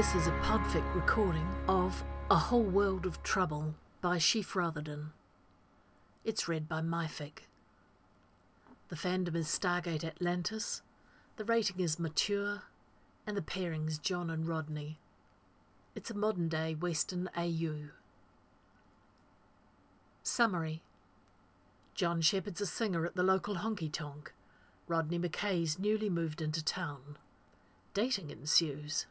This is a Podfic recording of A Whole World of Trouble by Sheaf Rotherden. It's read by myfic. The fandom is Stargate Atlantis, the rating is mature, and the pairings John and Rodney. It's a modern-day Western AU. Summary. John Shepard's a singer at the local honky-tonk. Rodney McKay's newly moved into town. Dating ensues.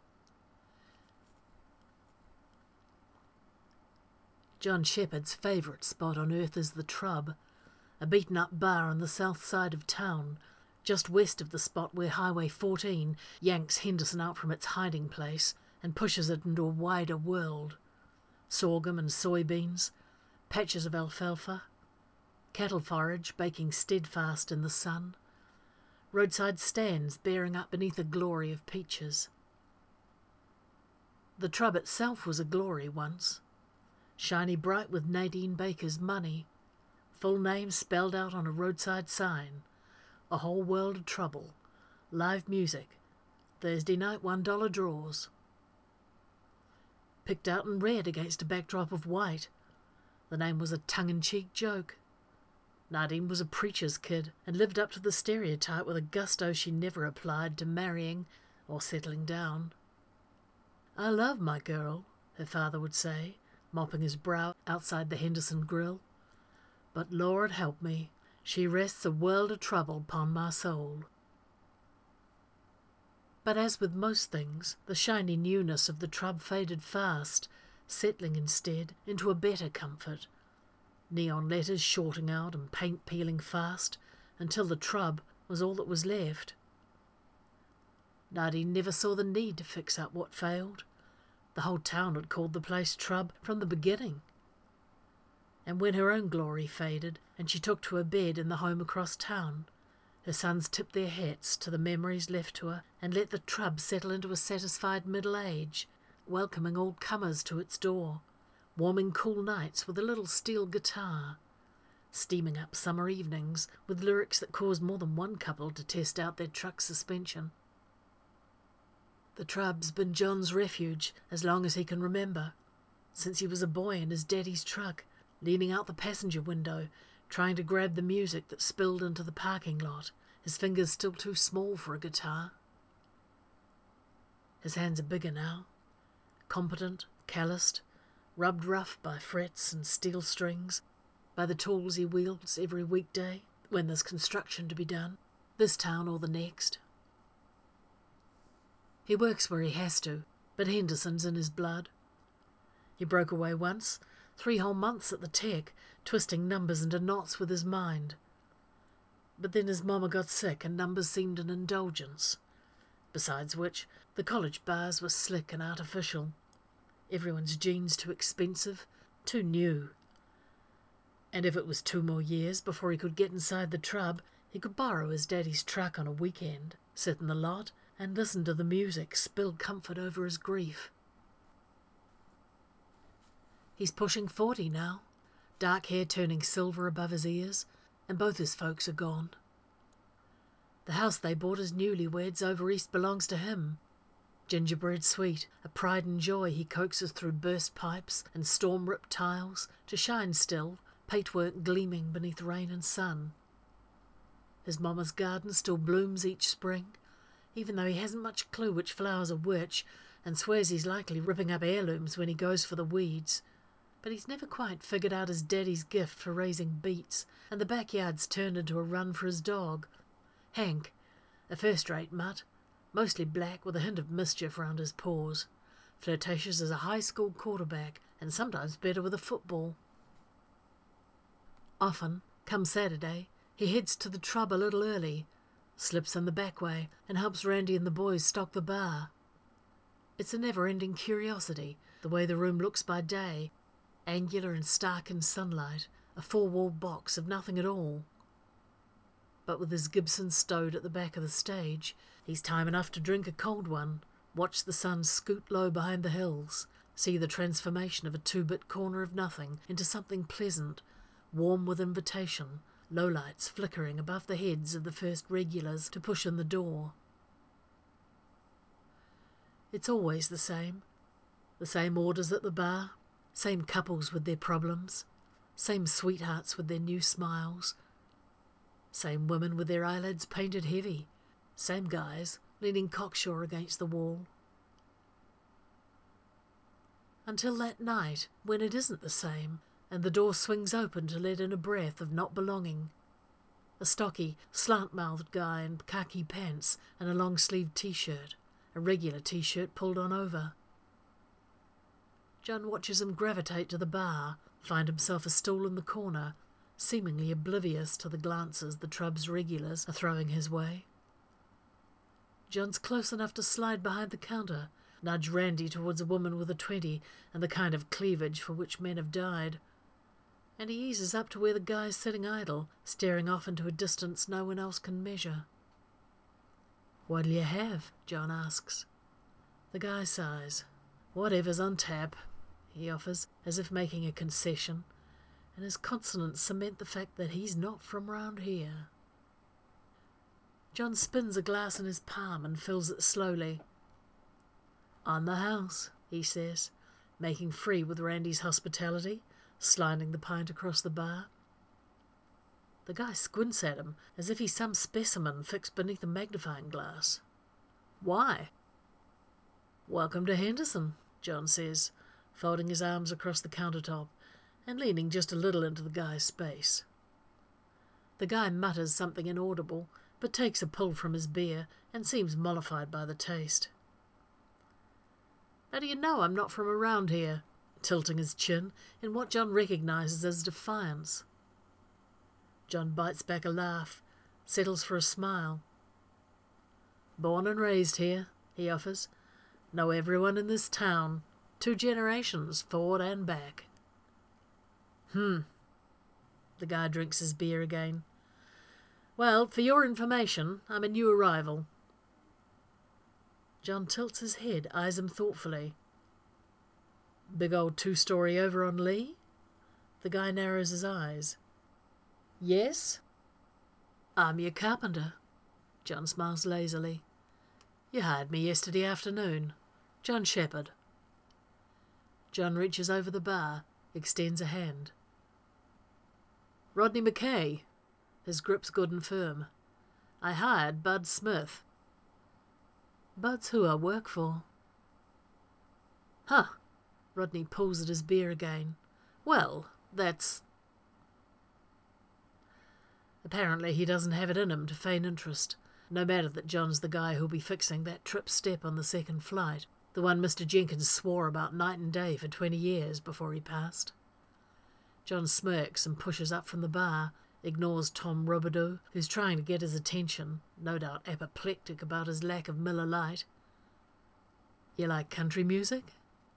John Shepard's favourite spot on earth is the Trub, a beaten-up bar on the south side of town, just west of the spot where Highway 14 yanks Henderson out from its hiding place and pushes it into a wider world. Sorghum and soybeans, patches of alfalfa, cattle forage baking steadfast in the sun, roadside stands bearing up beneath a glory of peaches. The Trub itself was a glory once, shiny bright with Nadine Baker's money, full name spelled out on a roadside sign, A Whole World of Trouble, live music, Thursday night $1 draws. Picked out in red against a backdrop of white, the name was a tongue-in-cheek joke. Nadine was a preacher's kid and lived up to the stereotype with a gusto she never applied to marrying or settling down. "I love my girl," her father would say, mopping his brow outside the Henderson grill. "But Lord help me, she rests a world of trouble upon my soul." But as with most things, the shiny newness of the Trub faded fast, settling instead into a better comfort. Neon letters shorting out and paint peeling fast until the Trub was all that was left. Nadine never saw the need to fix up what failed. The whole town had called the place Trub from the beginning. And when her own glory faded and she took to her bed in the home across town, her sons tipped their hats to the memories left to her and let the Trub settle into a satisfied middle age, welcoming all comers to its door, warming cool nights with a little steel guitar, steaming up summer evenings with lyrics that caused more than one couple to test out their truck suspension. The Trub's been John's refuge as long as he can remember, since he was a boy in his daddy's truck, leaning out the passenger window, trying to grab the music that spilled into the parking lot, his fingers still too small for a guitar. His hands are bigger now, competent, calloused, rubbed rough by frets and steel strings, by the tools he wields every weekday when there's construction to be done, this town or the next. He works where he has to, but Henderson's in his blood. He broke away once, 3 whole months at the tech, twisting numbers into knots with his mind. But then his mama got sick and numbers seemed an indulgence. Besides which, the college bars were slick and artificial. Everyone's jeans too expensive, too new. And if it was 2 more years before he could get inside the Trub, he could borrow his daddy's truck on a weekend, sit in the lot, and listen to the music spill comfort over his grief. He's pushing 40 now, dark hair turning silver above his ears, and both his folks are gone. The house they bought as newlyweds over east belongs to him. Gingerbread sweet, a pride and joy he coaxes through burst pipes and storm-ripped tiles to shine still, paintwork gleaming beneath rain and sun. His mama's garden still blooms each spring, even though he hasn't much clue which flowers are which, and swears he's likely ripping up heirlooms when he goes for the weeds. But he's never quite figured out his daddy's gift for raising beets, and the backyard's turned into a run for his dog, Hank, a first-rate mutt, mostly black with a hint of mischief round his paws, flirtatious as a high school quarterback, and sometimes better with a football. Often, come Saturday, he heads to the Trub a little early, slips in the back way, and helps Randy and the boys stock the bar. It's a never-ending curiosity, the way the room looks by day, angular and stark in sunlight, a 4-wall box of nothing at all. But with his Gibson stowed at the back of the stage, he's time enough to drink a cold one, watch the sun scoot low behind the hills, see the transformation of a 2-bit corner of nothing into something pleasant, warm with invitation, lowlights flickering above the heads of the first regulars to push in the door. It's always the same. The same orders at the bar, same couples with their problems, same sweethearts with their new smiles, same women with their eyelids painted heavy, same guys leaning cocksure against the wall. Until that night when it isn't the same, and the door swings open to let in a breath of not belonging. A stocky, slant-mouthed guy in khaki pants and a long-sleeved t-shirt, a regular t-shirt pulled on over. John watches him gravitate to the bar, find himself a stool in the corner, seemingly oblivious to the glances the Trub's regulars are throwing his way. John's close enough to slide behind the counter, nudge Randy towards a woman with a 20 and the kind of cleavage for which men have died, and he eases up to where the guy's sitting idle, staring off into a distance no one else can measure. "What'll you have?" John asks. The guy sighs. "Whatever's on tap," he offers, as if making a concession, and his consonants cement the fact that he's not from round here. John spins a glass in his palm and fills it slowly. "On the house," he says, making free with Randy's hospitality, sliding the pint across the bar. The guy squints at him as if he's some specimen fixed beneath a magnifying glass. "Why?" "Welcome to Henderson," John says, folding his arms across the countertop and leaning just a little into the guy's space. The guy mutters something inaudible, but takes a pull from his beer and seems mollified by the taste. "How do you know I'm not from around here?" tilting his chin in what John recognizes as defiance. John bites back a laugh, settles for a smile. "Born and raised here," he offers. "Know everyone in this town. 2 generations, forward and back." The guy drinks his beer again. "Well, for your information, I'm a new arrival." John tilts his head, eyes him thoughtfully. "Big old 2-story over on Lee?" The guy narrows his eyes. "Yes?" "I'm your carpenter." John smiles lazily. "You hired me yesterday afternoon. John Shepherd." John reaches over the bar, extends a hand. "Rodney McKay." His grip's good and firm. "I hired Bud Smith." "Bud's who I work for." "Huh." Rodney pulls at his beer again. "Well, that's—" Apparently he doesn't have it in him to feign interest, no matter that John's the guy who'll be fixing that trip step on the second flight, the one Mr. Jenkins swore about night and day for 20 years before he passed. John smirks and pushes up from the bar, ignores Tom Robidoux, who's trying to get his attention, no doubt apoplectic about his lack of Miller Lite. "You like country music?"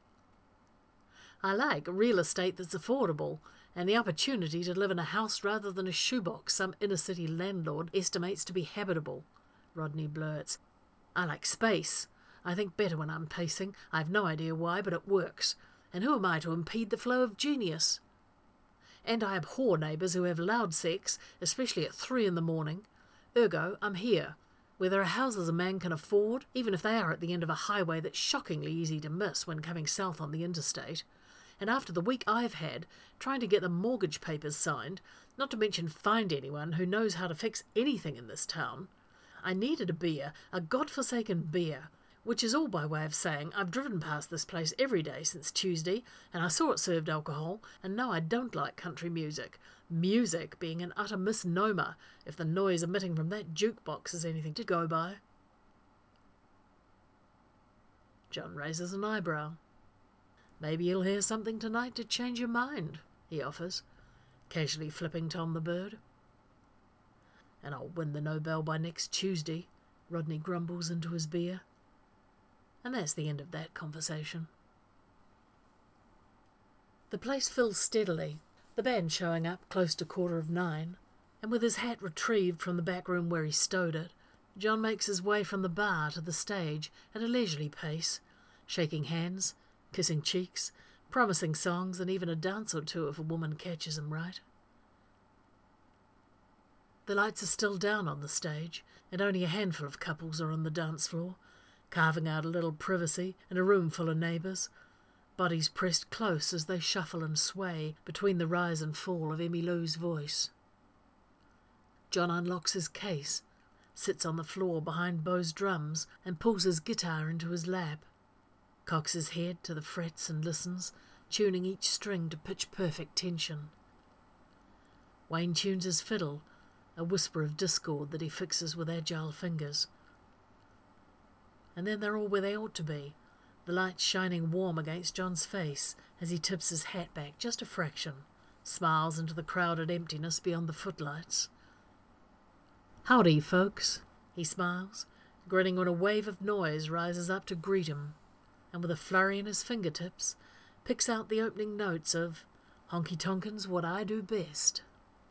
"I like real estate that's affordable, and the opportunity to live in a house rather than a shoebox some inner-city landlord estimates to be habitable," Rodney blurts. "I like space. I think better when I'm pacing. I've no idea why, but it works. And who am I to impede the flow of genius? And I abhor neighbours who have loud sex, especially at 3 in the morning. Ergo, I'm here, where there are houses a man can afford, even if they are at the end of a highway that's shockingly easy to miss when coming south on the interstate. And after the week I've had, trying to get the mortgage papers signed, not to mention find anyone who knows how to fix anything in this town, I needed a beer, a godforsaken beer, which is all by way of saying I've driven past this place every day since Tuesday, and I saw it served alcohol, and no, I don't like country music. Music being an utter misnomer, if the noise emitting from that jukebox is anything to go by." John raises an eyebrow. "Maybe you'll hear something tonight to change your mind," he offers, casually flipping Tom the bird. "And I'll win the Nobel by next Tuesday," Rodney grumbles into his beer. And that's the end of that conversation. The place fills steadily, the band showing up close to 9:15, and with his hat retrieved from the back room where he stowed it, John makes his way from the bar to the stage at a leisurely pace, shaking hands, kissing cheeks, promising songs and even a dance or two if a woman catches him right. The lights are still down on the stage, and only a handful of couples are on the dance floor, carving out a little privacy in a room full of neighbours, bodies pressed close as they shuffle and sway between the rise and fall of Emmylou's voice. John unlocks his case, sits on the floor behind Beau's drums and pulls his guitar into his lap, cocks his head to the frets and listens, tuning each string to pitch-perfect tension. Wayne tunes his fiddle, a whisper of discord that he fixes with agile fingers. And then they're all where they ought to be, the light shining warm against John's face as he tips his hat back just a fraction, smiles into the crowded emptiness beyond the footlights. "Howdy, folks," he smiles, grinning when a wave of noise rises up to greet him, and with a flurry in his fingertips, picks out the opening notes of Honky Tonkin's What I Do Best.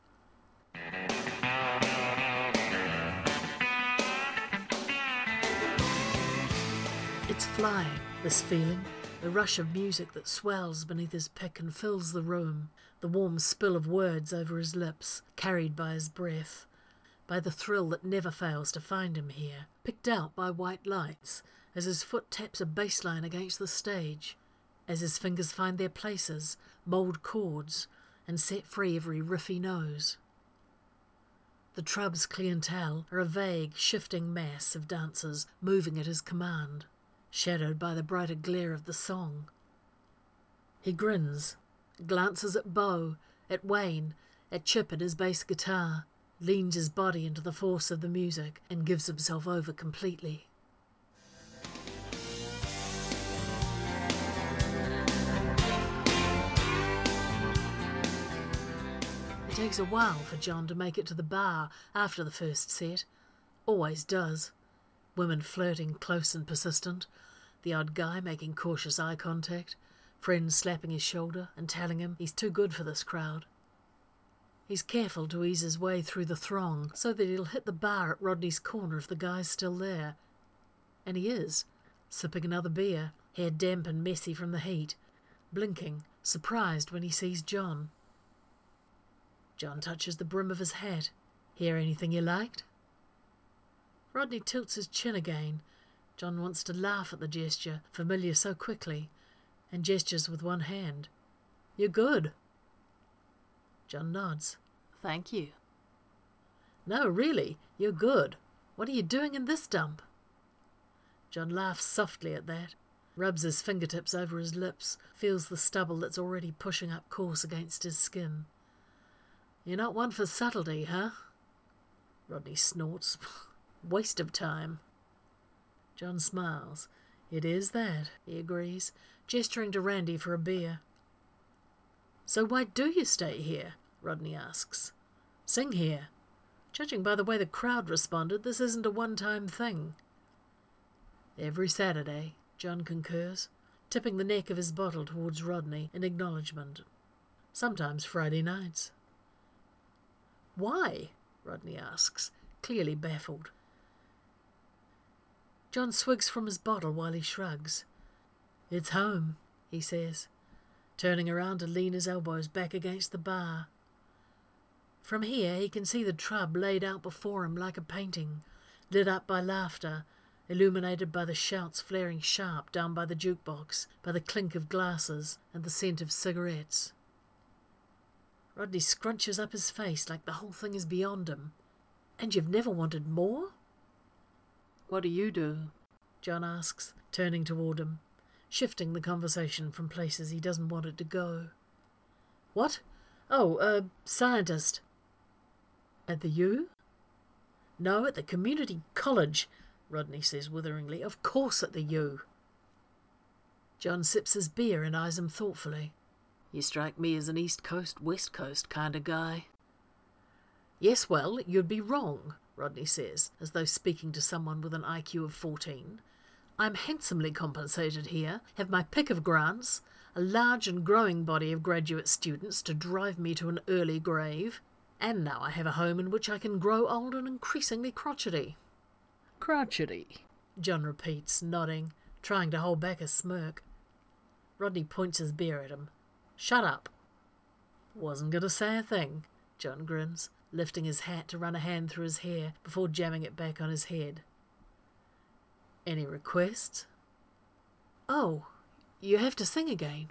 It's flying, this feeling, the rush of music that swells beneath his pick and fills the room, the warm spill of words over his lips, carried by his breath, by the thrill that never fails to find him here, picked out by white lights, as his foot taps a bass line against the stage, as his fingers find their places, mould chords, and set free every riff he knows. The Trub's clientele are a vague, shifting mass of dancers moving at his command, shadowed by the brighter glare of the song. He grins, glances at Beau, at Wayne, at Chip and his bass guitar, leans his body into the force of the music, and gives himself over completely. It takes a while for John to make it to the bar after the first set. Always does. Women flirting close and persistent, the odd guy making cautious eye contact, friends slapping his shoulder and telling him he's too good for this crowd. He's careful to ease his way through the throng so that he'll hit the bar at Rodney's corner if the guy's still there. And he is, sipping another beer, hair damp and messy from the heat, blinking, surprised when he sees John. John touches the brim of his hat. "Hear anything you liked?" Rodney tilts his chin again. John wants to laugh at the gesture, familiar so quickly, and gestures with one hand. "You're good." John nods. "Thank you." "No, really, you're good. What are you doing in this dump?" John laughs softly at that, rubs his fingertips over his lips, feels the stubble that's already pushing up coarse against his skin. "You're not one for subtlety, huh?" Rodney snorts. "Waste of time." John smiles. "It is that," he agrees, gesturing to Randy for a beer. "So why do you stay here?" Rodney asks. "Sing here. Judging by the way the crowd responded, this isn't a one-time thing." "Every Saturday," John concurs, tipping the neck of his bottle towards Rodney in acknowledgement. "Sometimes Friday nights." "Why?" Rodney asks, clearly baffled. John swigs from his bottle while he shrugs. "It's home," he says, turning around to lean his elbows back against the bar. From here he can see the Trub laid out before him like a painting, lit up by laughter, illuminated by the shouts flaring sharp down by the jukebox, by the clink of glasses and the scent of cigarettes. Rodney scrunches up his face like the whole thing is beyond him. "And you've never wanted more?" "What do you do?" John asks, turning toward him, shifting the conversation from places he doesn't want it to go. "What? Oh, scientist." "At the U?" "No, at the community college," Rodney says witheringly. "Of course at the U." John sips his beer and eyes him thoughtfully. "You strike me as an East Coast, West Coast kind of guy." "Yes, well, you'd be wrong," Rodney says, as though speaking to someone with an IQ of 14. "I'm handsomely compensated here, have my pick of grants, a large and growing body of graduate students to drive me to an early grave, and now I have a home in which I can grow old and increasingly crotchety." "Crotchety," John repeats, nodding, trying to hold back a smirk. Rodney points his beer at him. "Shut up." "Wasn't going to say a thing," John grins, lifting his hat to run a hand through his hair before jamming it back on his head. Any requests? Oh, you have to sing again.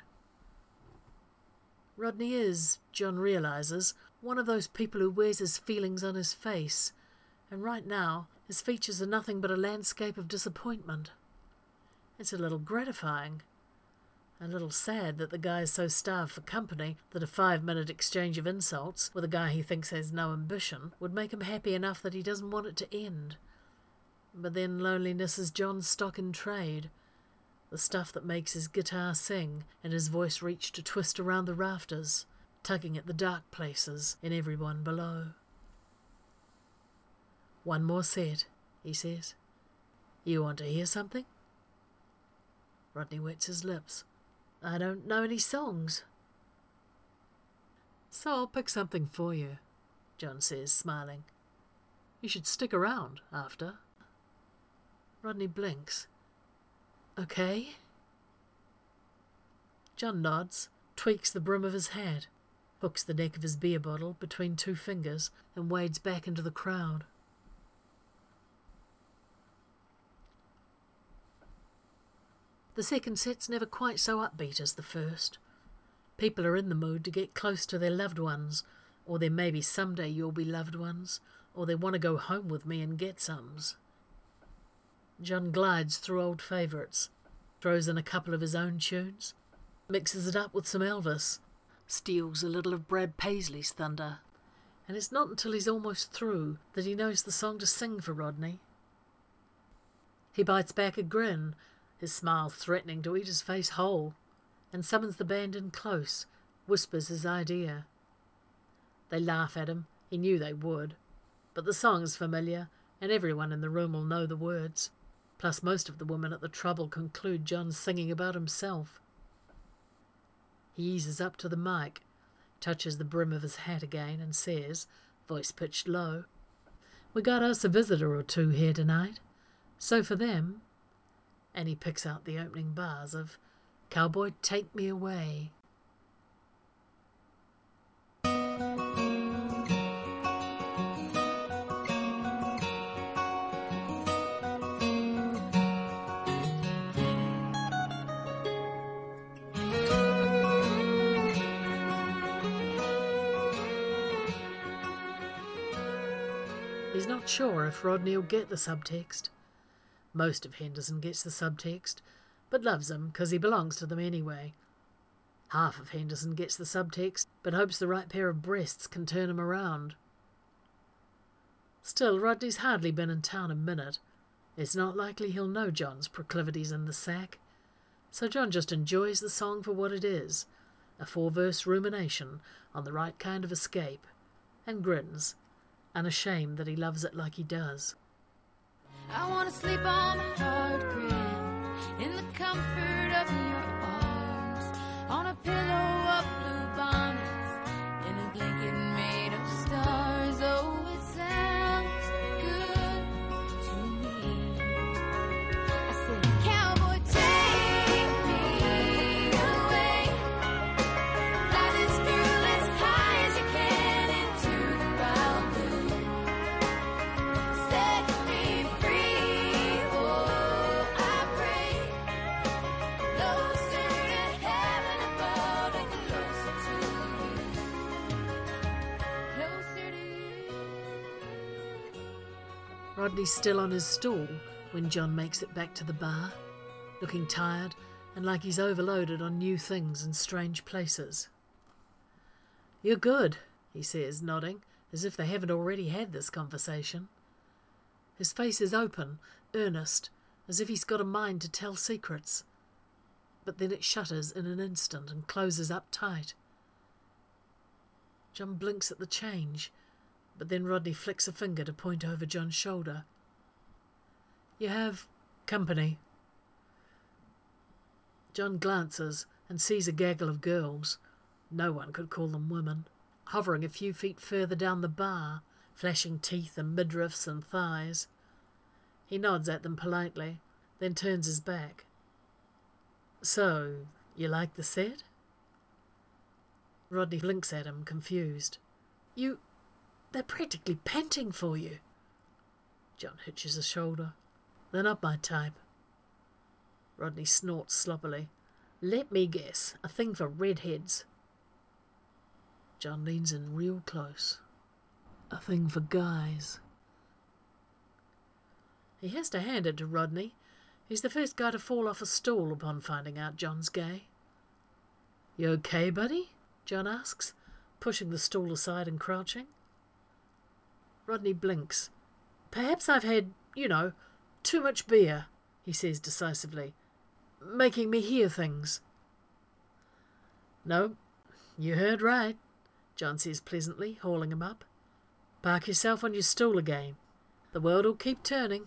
Rodney is, John realises, one of those people who wears his feelings on his face, and right now his features are nothing but a landscape of disappointment. It's a little gratifying. A little sad that the guy is so starved for company that a 5-minute exchange of insults with a guy he thinks has no ambition would make him happy enough that he doesn't want it to end. But then loneliness is John's stock in trade, the stuff that makes his guitar sing and his voice reach to twist around the rafters, tugging at the dark places in everyone below. "One more set," he says. "You want to hear something?" Rodney wets his lips. "I don't know any songs." "So I'll pick something for you," John says, smiling. "You should stick around after." Rodney blinks. "Okay." John nods, tweaks the brim of his hat, hooks the neck of his beer bottle between 2 fingers, and wades back into the crowd. The second set's never quite so upbeat as the first. People are in the mood to get close to their loved ones, or there may be someday you'll be loved ones, or they want to go home with me and get somes. John glides through old favourites, throws in a couple of his own tunes, mixes it up with some Elvis, steals a little of Brad Paisley's thunder, and it's not until he's almost through that he knows the song to sing for Rodney. He bites back a grin, his smile threatening to eat his face whole, and summons the band in close, whispers his idea. They laugh at him, he knew they would, but the song is familiar, and everyone in the room will know the words. Plus most of the women at the trouble conclude John's singing about himself. He eases up to the mic, touches the brim of his hat again, and says, voice pitched low, "We got us a visitor or two here tonight, so for them," and he picks out the opening bars of "Cowboy, Take Me Away." He's not sure if Rodney will get the subtext. Most of Henderson gets the subtext, but loves him because he belongs to them anyway. Half of Henderson gets the subtext, but hopes the right pair of breasts can turn him around. Still, Rodney's hardly been in town a minute. It's not likely he'll know John's proclivities in the sack, so John just enjoys the song for what it is, a 4-verse rumination on the right kind of escape, and grins, unashamed that he loves it like he does. I want to sleep on the hard ground in the comfort of your arms, on a pillow of blue bonnets, in a blanket made of stars. Oh, it sounds good to me. I said, cowboy, take me away, fly this girl as high as you can into the wild blue. Set me free, oh, I pray, closer to heaven above and closer to you. Rodney's still on his stool when John makes it back to the bar, looking tired and like he's overloaded on new things and strange places. "You're good," he says, nodding, as if they haven't already had this conversation. His face is open, earnest, as if he's got a mind to tell secrets. But then it shutters in an instant and closes up tight. John blinks at the change, but then Rodney flicks a finger to point over John's shoulder. "You have company." John glances and sees a gaggle of girls, no one could call them women, hovering a few feet further down the bar, flashing teeth and midriffs and thighs. He nods at them politely, then turns his back. "So, you like the set?" Rodney blinks at him, confused. They're practically panting for you." John hitches a shoulder. "They're not my type. Rodney snorts sloppily. Let me guess, a thing for redheads. John leans in real close. A thing for guys. He has to hand it to Rodney. He's the first guy to fall off a stool upon finding out John's gay. You okay, buddy? John asks, pushing the stool aside and crouching. Rodney blinks. Perhaps I've had, too much beer, he says decisively, making me hear things. No, you heard right, John says pleasantly, hauling him up. Park yourself on your stool again. The world'll keep turning.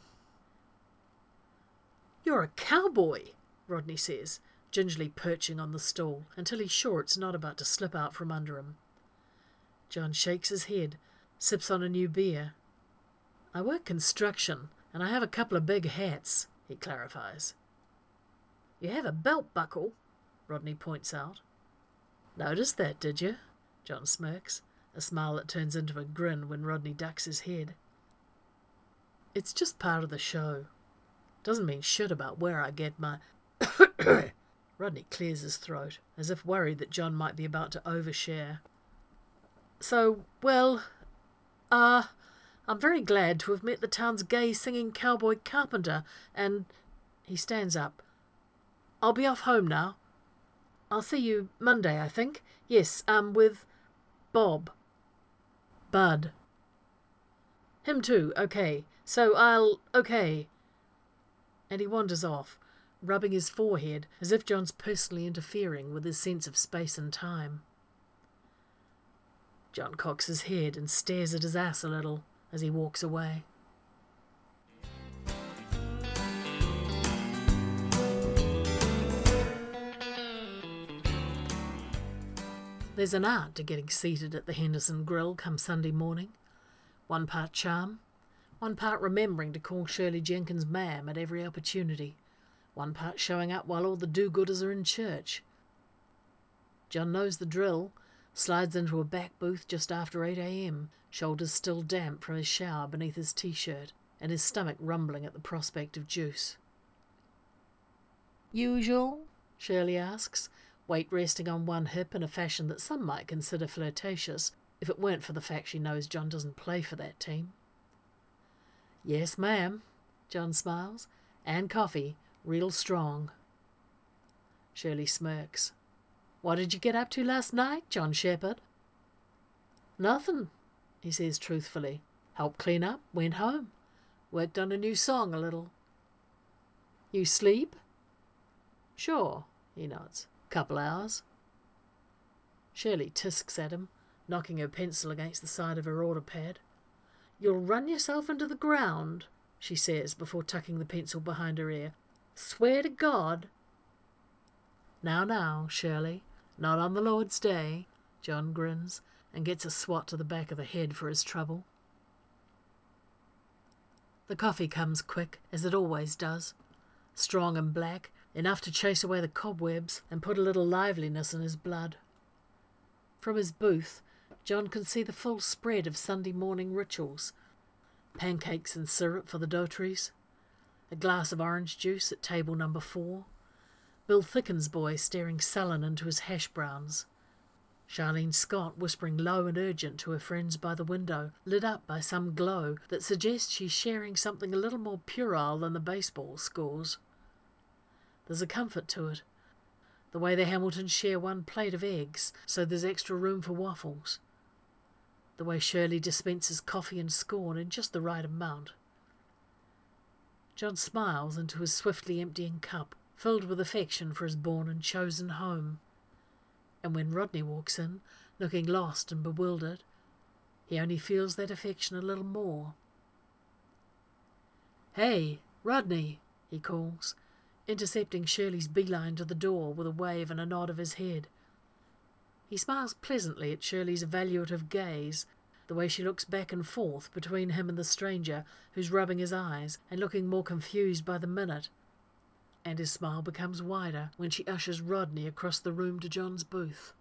You're a cowboy, Rodney says, gingerly perching on the stool until he's sure it's not about to slip out from under him. John shakes his head, sips on a new beer. I work construction, and I have a couple of big hats, he clarifies. You have a belt buckle, Rodney points out. Noticed that, did you? John smirks, a smile that turns into a grin when Rodney ducks his head. It's just part of the show. Doesn't mean shit about where I get my... Rodney clears his throat, as if worried that John might be about to overshare. So, well, I'm very glad to have met the town's gay singing cowboy carpenter, and... He stands up. I'll be off home now. I'll see you Monday, I think. Yes, with Bob. Bud. Him too, okay. So okay. And he wanders off, rubbing his forehead as if John's personally interfering with his sense of space and time. John cocks his head and stares at his ass a little as he walks away. There's an art to getting seated at the Henderson Grill come Sunday morning. One part charm, one part remembering to call Shirley Jenkins ma'am at every opportunity, one part showing up while all the do-gooders are in church. John knows the drill, slides into a back booth just after 8 a.m, shoulders still damp from his shower beneath his t-shirt, and his stomach rumbling at the prospect of juice. Usual? Shirley asks, weight resting on one hip in a fashion that some might consider flirtatious, if it weren't for the fact she knows John doesn't play for that team. Yes, ma'am, John smiles, and coffee, real strong. Shirley smirks. What did you get up to last night, John Shepherd? Nothing, he says truthfully. Helped clean up, went home. Worked on a new song a little. You sleep? Sure, he nods. Couple hours. Shirley tisks at him, knocking her pencil against the side of her order pad. You'll run yourself into the ground, she says before tucking the pencil behind her ear. Swear to God. Now, Shirley, not on the Lord's Day, John grins and gets a swat to the back of the head for his trouble. The coffee comes quick, as it always does, strong and black, enough to chase away the cobwebs and put a little liveliness in his blood. From his booth, John can see the full spread of Sunday morning rituals. Pancakes and syrup for the Daughtries, a glass of orange juice at table number 4, Bill Thickens' boy staring sullen into his hash browns, Charlene Scott whispering low and urgent to her friends by the window, lit up by some glow that suggests she's sharing something a little more puerile than the baseball scores. There's a comfort to it, the way the Hamiltons share one plate of eggs so there's extra room for waffles, the way Shirley dispenses coffee and scorn in just the right amount. John smiles into his swiftly emptying cup, filled with affection for his born and chosen home. And when Rodney walks in, looking lost and bewildered, he only feels that affection a little more. Hey, Rodney, he calls, intercepting Shirley's beeline to the door with a wave and a nod of his head. He smiles pleasantly at Shirley's evaluative gaze, the way she looks back and forth between him and the stranger who's rubbing his eyes and looking more confused by the minute. And his smile becomes wider when she ushers Rodney across the room to John's booth.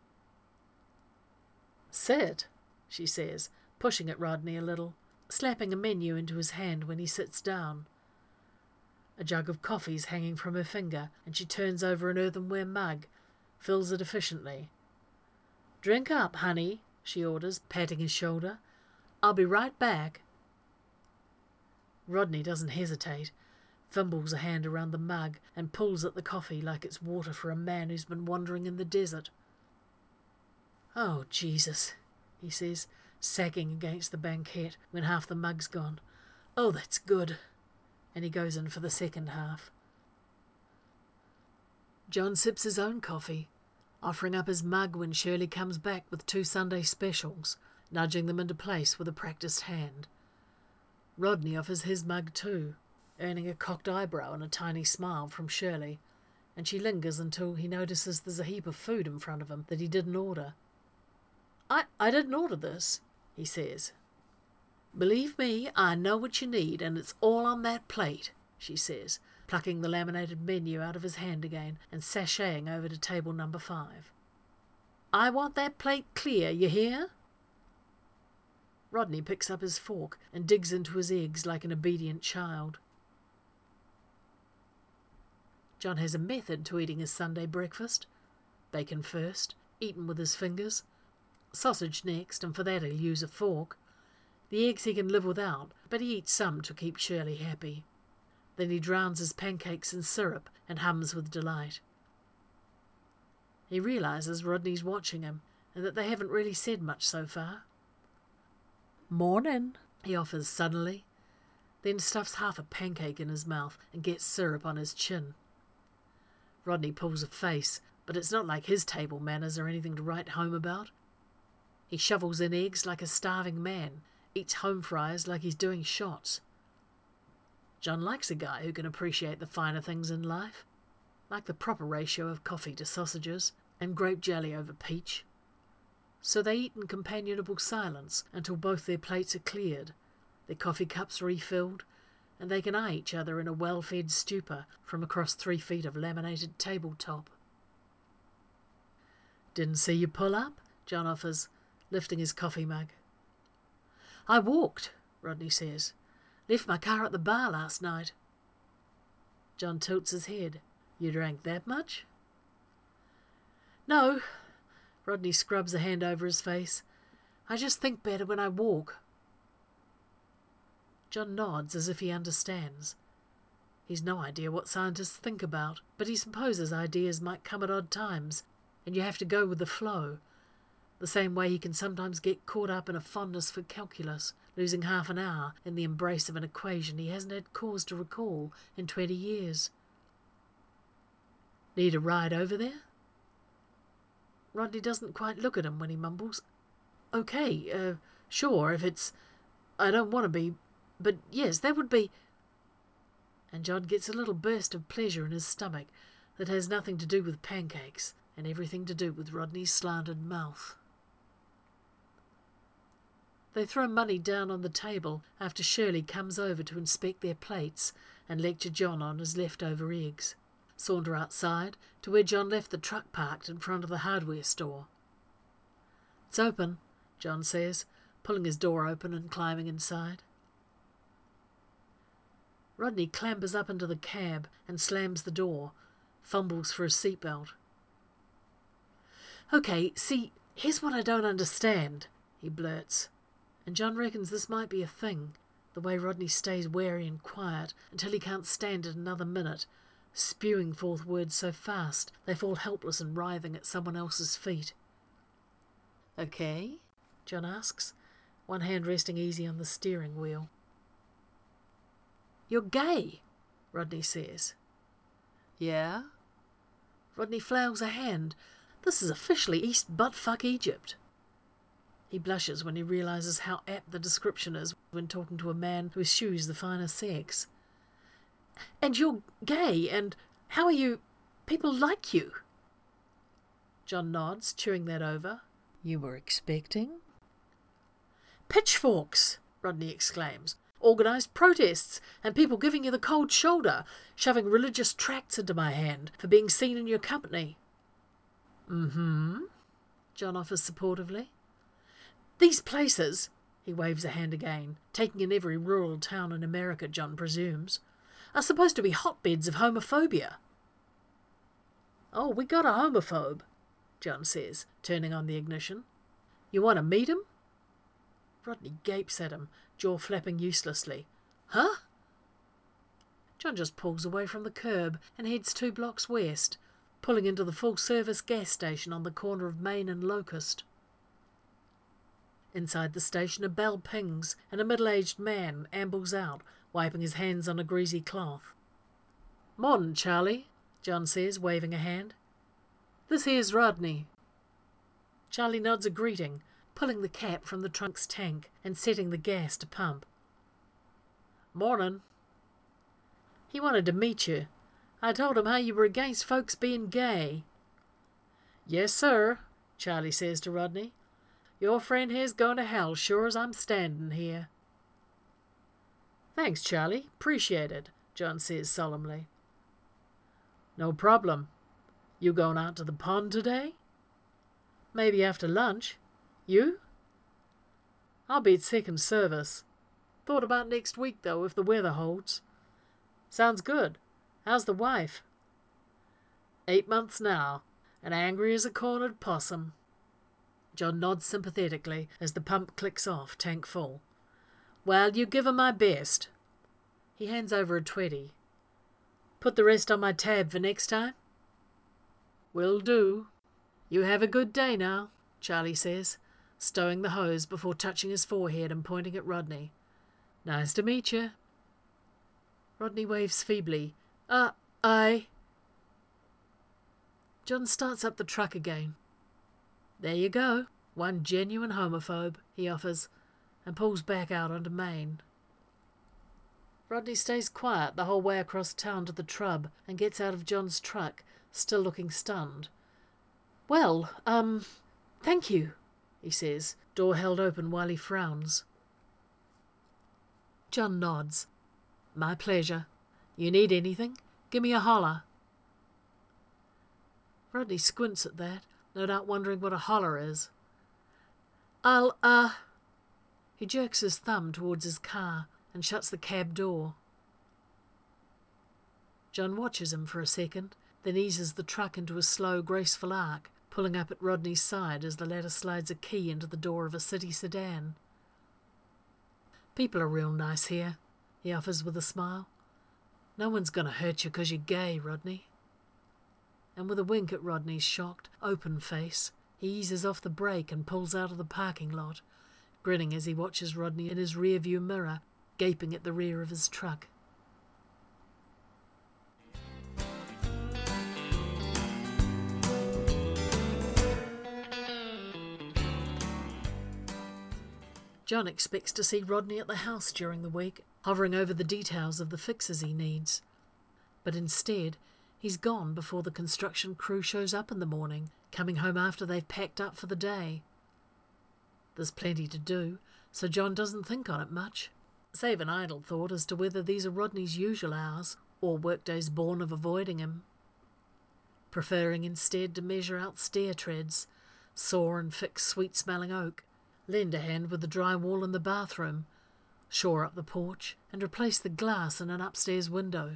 Sit, she says, pushing at Rodney a little, slapping a menu into his hand when he sits down. A jug of coffee's hanging from her finger, and she turns over an earthenware mug, fills it efficiently. "Drink up, honey," she orders, patting his shoulder. "I'll be right back." Rodney doesn't hesitate, fumbles a hand around the mug and pulls at the coffee like it's water for a man who's been wandering in the desert. "Oh, Jesus," he says, sagging against the banquette when half the mug's gone. "Oh, that's good." And he goes in for the second half. John sips his own coffee, offering up his mug when Shirley comes back with 2 Sunday specials, nudging them into place with a practised hand. Rodney offers his mug too, earning a cocked eyebrow and a tiny smile from Shirley, and she lingers until he notices there's a heap of food in front of him that he didn't order. I didn't order this," he says. "Believe me, I know what you need, and it's all on that plate," she says, plucking the laminated menu out of his hand again and sashaying over to table number 5. "I want that plate clear, you hear?" Rodney picks up his fork and digs into his eggs like an obedient child. John has a method to eating his Sunday breakfast. Bacon first, eaten with his fingers. Sausage next, and for that he'll use a fork. The eggs he can live without, but he eats some to keep Shirley happy. Then he drowns his pancakes in syrup and hums with delight. He realizes Rodney's watching him, and that they haven't really said much so far. "Mornin'," he offers suddenly, then stuffs half a pancake in his mouth and gets syrup on his chin. Rodney pulls a face, but it's not like his table manners or anything to write home about. He shovels in eggs like a starving man, eats home fries like he's doing shots. John likes a guy who can appreciate the finer things in life, like the proper ratio of coffee to sausages and grape jelly over peach. So they eat in companionable silence until both their plates are cleared, their coffee cups refilled, and they can eye each other in a well-fed stupor from across 3 feet of laminated tabletop. "Didn't see you pull up," John offers, lifting his coffee mug. "I walked," Rodney says. "Left my car at the bar last night." John tilts his head. "You drank that much?" "No." Rodney scrubs a hand over his face. "I just think better when I walk." John nods as if he understands. He's no idea what scientists think about, but he supposes ideas might come at odd times, and you have to go with the flow, the same way he can sometimes get caught up in a fondness for calculus, losing half an hour in the embrace of an equation he hasn't had cause to recall in 20 years. "Need a ride over there?" Rodney doesn't quite look at him when he mumbles, "Okay, sure, if it's... I don't want to be... but yes, that would be..." And John gets a little burst of pleasure in his stomach that has nothing to do with pancakes and everything to do with Rodney's slanted mouth. They throw money down on the table after Shirley comes over to inspect their plates and lecture John on his leftover eggs. Saunter outside to where John left the truck parked in front of the hardware store. "It's open," John says, pulling his door open and climbing inside. Rodney clambers up into the cab and slams the door, fumbles for his seatbelt. "Okay, see, here's what I don't understand," he blurts. And John reckons this might be a thing, the way Rodney stays wary and quiet until he can't stand it another minute, spewing forth words so fast they fall helpless and writhing at someone else's feet. "Okay?" John asks, one hand resting easy on the steering wheel. "You're gay," Rodney says. "Yeah?" Rodney flails a hand. This is officially East Buttfuck Egypt. He blushes when he realizes how apt the description is when talking to a man who eschews the finer sex. "And you're gay, and how are you... people like you?" John nods, chewing that over. "You were expecting?" "Pitchforks!" Rodney exclaims. "Organised protests, and people giving you the cold shoulder, shoving religious tracts into my hand for being seen in your company." "Mm-hmm," John offers supportively. "These places," he waves a hand again, taking in every rural town in America, John presumes, are supposed to be hotbeds of homophobia. Oh, we got a homophobe, John says, turning on the ignition. You want to meet him? Rodney gapes at him, jaw flapping uselessly. Huh? John just pulls away from the curb and heads 2 blocks west, pulling into the full-service gas station on the corner of Main and Locust. Inside the station, a bell pings and a middle-aged man ambles out, wiping his hands on a greasy cloth. "Mornin', Charlie," John says, waving a hand. "This here's Rodney." Charlie nods a greeting, pulling the cap from the trunk's tank and setting the gas to pump. "Mornin'." "He wanted to meet you. I told him how you were against folks being gay." "Yes, sir," Charlie says to Rodney. "Your friend here's going to hell sure as I'm standing here." "Thanks, Charlie. Appreciate it," John says solemnly. "No problem. You going out to the pond today?" "Maybe after lunch. You?" "I'll be at second service. Thought about next week, though, if the weather holds." "Sounds good. How's the wife?" 8 months now, and angry as a cornered possum." John nods sympathetically as the pump clicks off, tank full. "Well, you give her my best." He hands over a 20. "Put the rest on my tab for next time?" "Will do. You have a good day now," Charlie says, stowing the hose before touching his forehead and pointing at Rodney. "Nice to meet you." Rodney waves feebly. I... John starts up the truck again. "There you go. One genuine homophobe," he offers, and pulls back out onto Main. Rodney stays quiet the whole way across town to the Trub and gets out of John's truck, still looking stunned. "Well, thank you," he says, door held open while he frowns. John nods. "My pleasure. You need anything? Give me a holler." Rodney squints at that, no doubt wondering what a holler is. "I'll, He jerks his thumb towards his car and shuts the cab door. John watches him for a second, then eases the truck into a slow, graceful arc, pulling up at Rodney's side as the latter slides a key into the door of a city sedan. "People are real nice here," he offers with a smile. "No one's going to hurt you 'cause you're gay, Rodney." And with a wink at Rodney's shocked, open face, he eases off the brake and pulls out of the parking lot, grinning as he watches Rodney in his rear-view mirror, gaping at the rear of his truck. John expects to see Rodney at the house during the week, hovering over the details of the fixes he needs. But instead, he's gone before the construction crew shows up in the morning, coming home after they've packed up for the day. There's plenty to do, so John doesn't think on it much, save an idle thought as to whether these are Rodney's usual hours, or workdays born of avoiding him. Preferring instead to measure out stair treads, saw and fix sweet-smelling oak, lend a hand with the drywall in the bathroom, shore up the porch, and replace the glass in an upstairs window.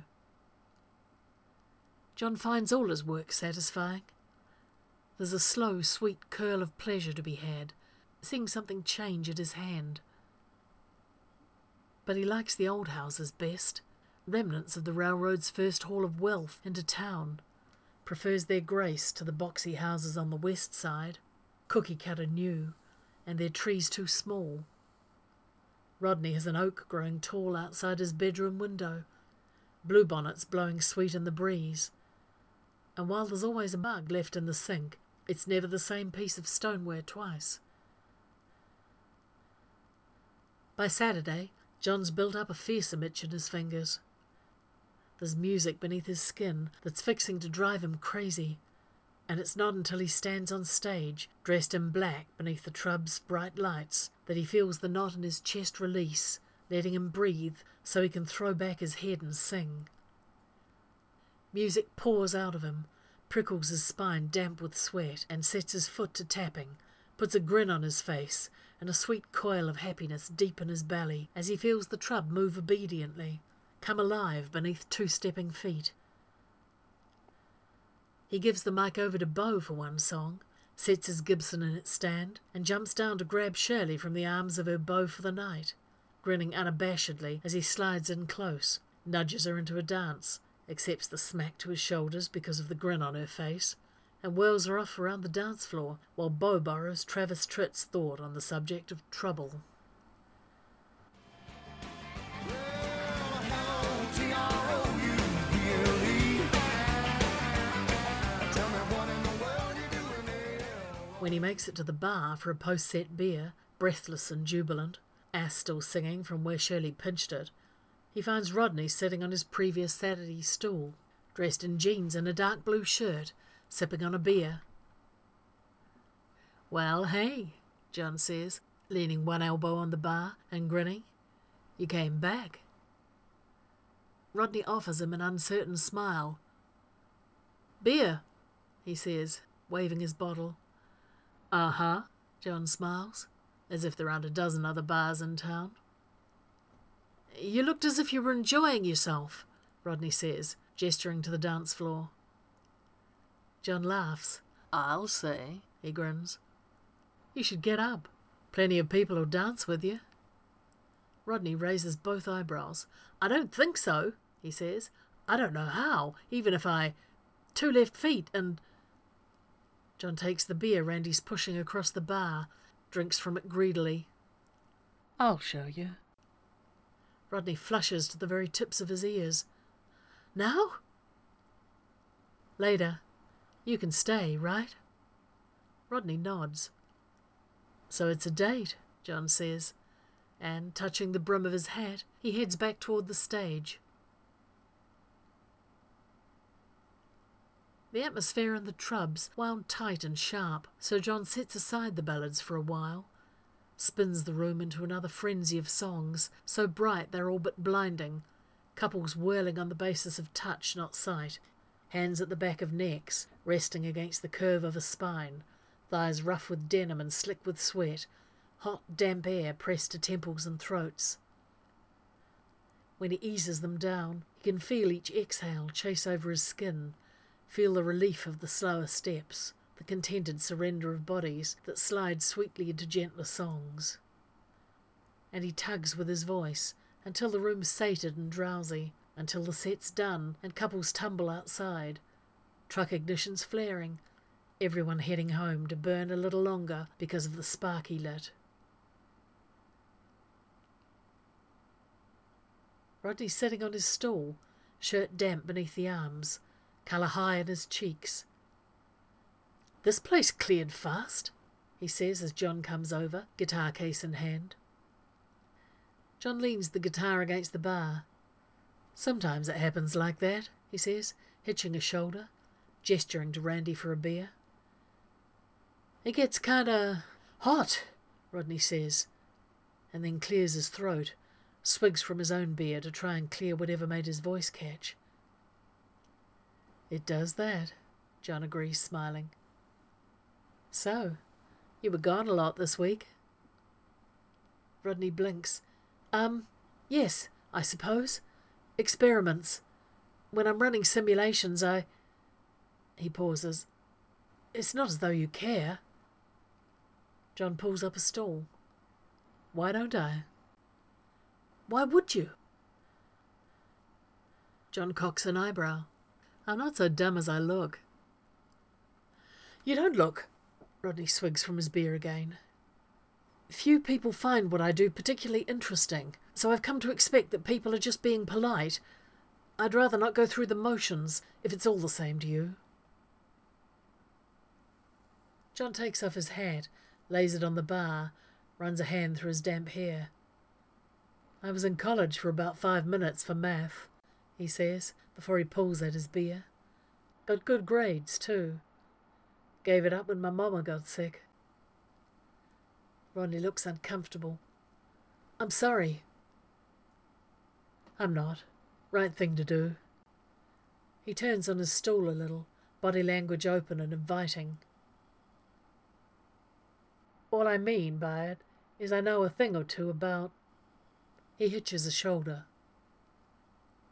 John finds all his work satisfying. There's a slow, sweet curl of pleasure to be had, seeing something change at his hand. But he likes the old houses best, remnants of the railroad's first haul of wealth into town. Prefers their grace to the boxy houses on the west side, cookie-cutter new, and their trees too small. Rodney has an oak growing tall outside his bedroom window, bluebonnets blowing sweet in the breeze. And while there's always a mug left in the sink, it's never the same piece of stoneware twice. By Saturday, John's built up a fearsome itch in his fingers. There's music beneath his skin that's fixing to drive him crazy, and it's not until he stands on stage, dressed in black beneath the Trub's bright lights, that he feels the knot in his chest release, letting him breathe so he can throw back his head and sing. Music pours out of him, prickles his spine damp with sweat, and sets his foot to tapping, puts a grin on his face, and a sweet coil of happiness deep in his belly as he feels the Trub move obediently, come alive beneath two-stepping feet. He gives the mic over to Beau for one song, sets his Gibson in its stand, and jumps down to grab Shirley from the arms of her beau for the night, grinning unabashedly as he slides in close, nudges her into a dance, accepts the smack to his shoulders because of the grin on her face, and whirls her off around the dance floor while Beau borrows Travis Tritt's thought on the subject of trouble. When he makes it to the bar for a post-set beer, breathless and jubilant, ass still singing from where Shirley pinched it, he finds Rodney sitting on his previous Saturday's stool, dressed in jeans and a dark blue shirt, sipping on a beer. "Well, hey," John says, leaning one elbow on the bar and grinning. "You came back." Rodney offers him an uncertain smile. "Beer," he says, waving his bottle. "Uh-huh," John smiles, as if there aren't a dozen other bars in town. "You looked as if you were enjoying yourself," Rodney says, gesturing to the dance floor. John laughs. "I'll say," he grins. "You should get up. Plenty of people will dance with you." Rodney raises both eyebrows. "I don't think so," he says. "I don't know how, even if I... 2 left feet and..." John takes the beer Randy's pushing across the bar, drinks from it greedily. "I'll show you." Rodney flushes to the very tips of his ears. "Now?" "Later. You can stay, right?" Rodney nods. "So it's a date," John says, and, touching the brim of his hat, he heads back toward the stage. The atmosphere in the Trubs wound tight and sharp, so John sets aside the ballads for a while, spins the room into another frenzy of songs, so bright they're all but blinding, couples whirling on the basis of touch, not sight, hands at the back of necks, resting against the curve of a spine, thighs rough with denim and slick with sweat, hot, damp air pressed to temples and throats. When he eases them down, he can feel each exhale chase over his skin, feel the relief of the slower steps, the contented surrender of bodies that slide sweetly into gentler songs. And he tugs with his voice until the room's sated and drowsy, until the set's done and couples tumble outside, truck ignitions flaring, everyone heading home to burn a little longer because of the spark he lit. Rodney's sitting on his stool, shirt damp beneath the arms, colour high in his cheeks. "This place cleared fast," he says as John comes over, guitar case in hand. John leans the guitar against the bar. "Sometimes it happens like that," he says, hitching a shoulder, gesturing to Randy for a beer. "It gets kinda hot," Rodney says, and then clears his throat, swigs from his own beer to try and clear whatever made his voice catch. "It does that," John agrees, smiling. "So, you were gone a lot this week?" Rodney blinks. Yes, I suppose. Experiments. When I'm running simulations, He pauses. "It's not as though you care." John pulls up a stool. "Why don't I?" "Why would you?" John cocks an eyebrow. "I'm not so dumb as I look." "You don't look..." Rodney swigs from his beer again. "Few people find what I do particularly interesting, so I've come to expect that people are just being polite. I'd rather not go through the motions, if it's all the same to you." John takes off his hat, lays it on the bar, runs a hand through his damp hair. "I was in college for about 5 minutes for math," he says, before he pulls at his beer. "Got good grades, too. Gave it up when my mama got sick." Rodney looks uncomfortable. "I'm sorry." "I'm not. Right thing to do." He turns on his stool a little, body language open and inviting. "All I mean by it is I know a thing or two about..." He hitches a shoulder.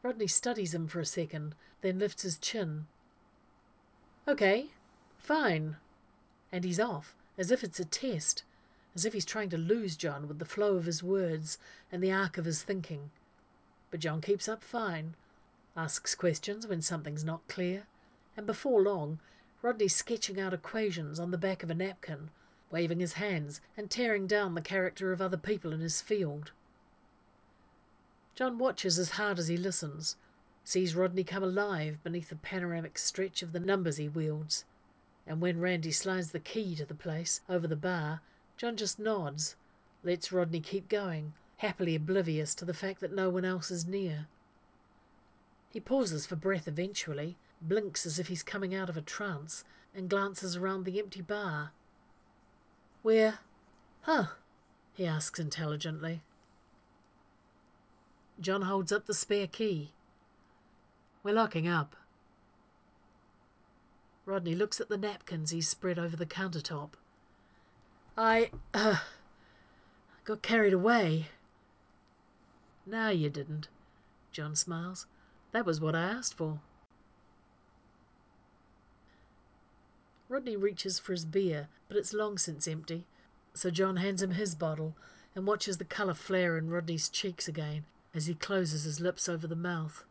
Rodney studies him for a second, then lifts his chin. "Okay, fine." And he's off, as if it's a test, as if he's trying to lose John with the flow of his words and the arc of his thinking. But John keeps up fine, asks questions when something's not clear, and before long, Rodney's sketching out equations on the back of a napkin, waving his hands and tearing down the character of other people in his field. John watches as hard as he listens, sees Rodney come alive beneath the panoramic stretch of the numbers he wields, and when Randy slides the key to the place over the bar, John just nods, lets Rodney keep going, happily oblivious to the fact that no one else is near. He pauses for breath eventually, blinks as if he's coming out of a trance, and glances around the empty bar. "Where? Huh?" he asks intelligently. John holds up the spare key. "We're locking up." Rodney looks at the napkins he's spread over the countertop. I got carried away." "No, you didn't," John smiles. "That was what I asked for." Rodney reaches for his beer, but it's long since empty, so John hands him his bottle and watches the colour flare in Rodney's cheeks again as he closes his lips over the mouth.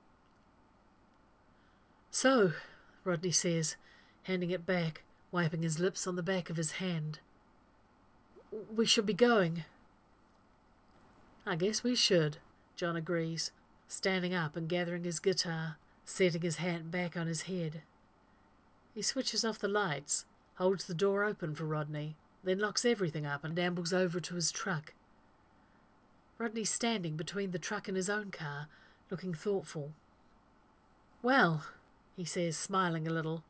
"So," Rodney says, handing it back, wiping his lips on the back of his hand, "we should be going." "I guess we should," John agrees, standing up and gathering his guitar, setting his hat back on his head. He switches off the lights, holds the door open for Rodney, then locks everything up and ambles over to his truck. Rodney's standing between the truck and his own car, looking thoughtful. "Well," he says, smiling a little,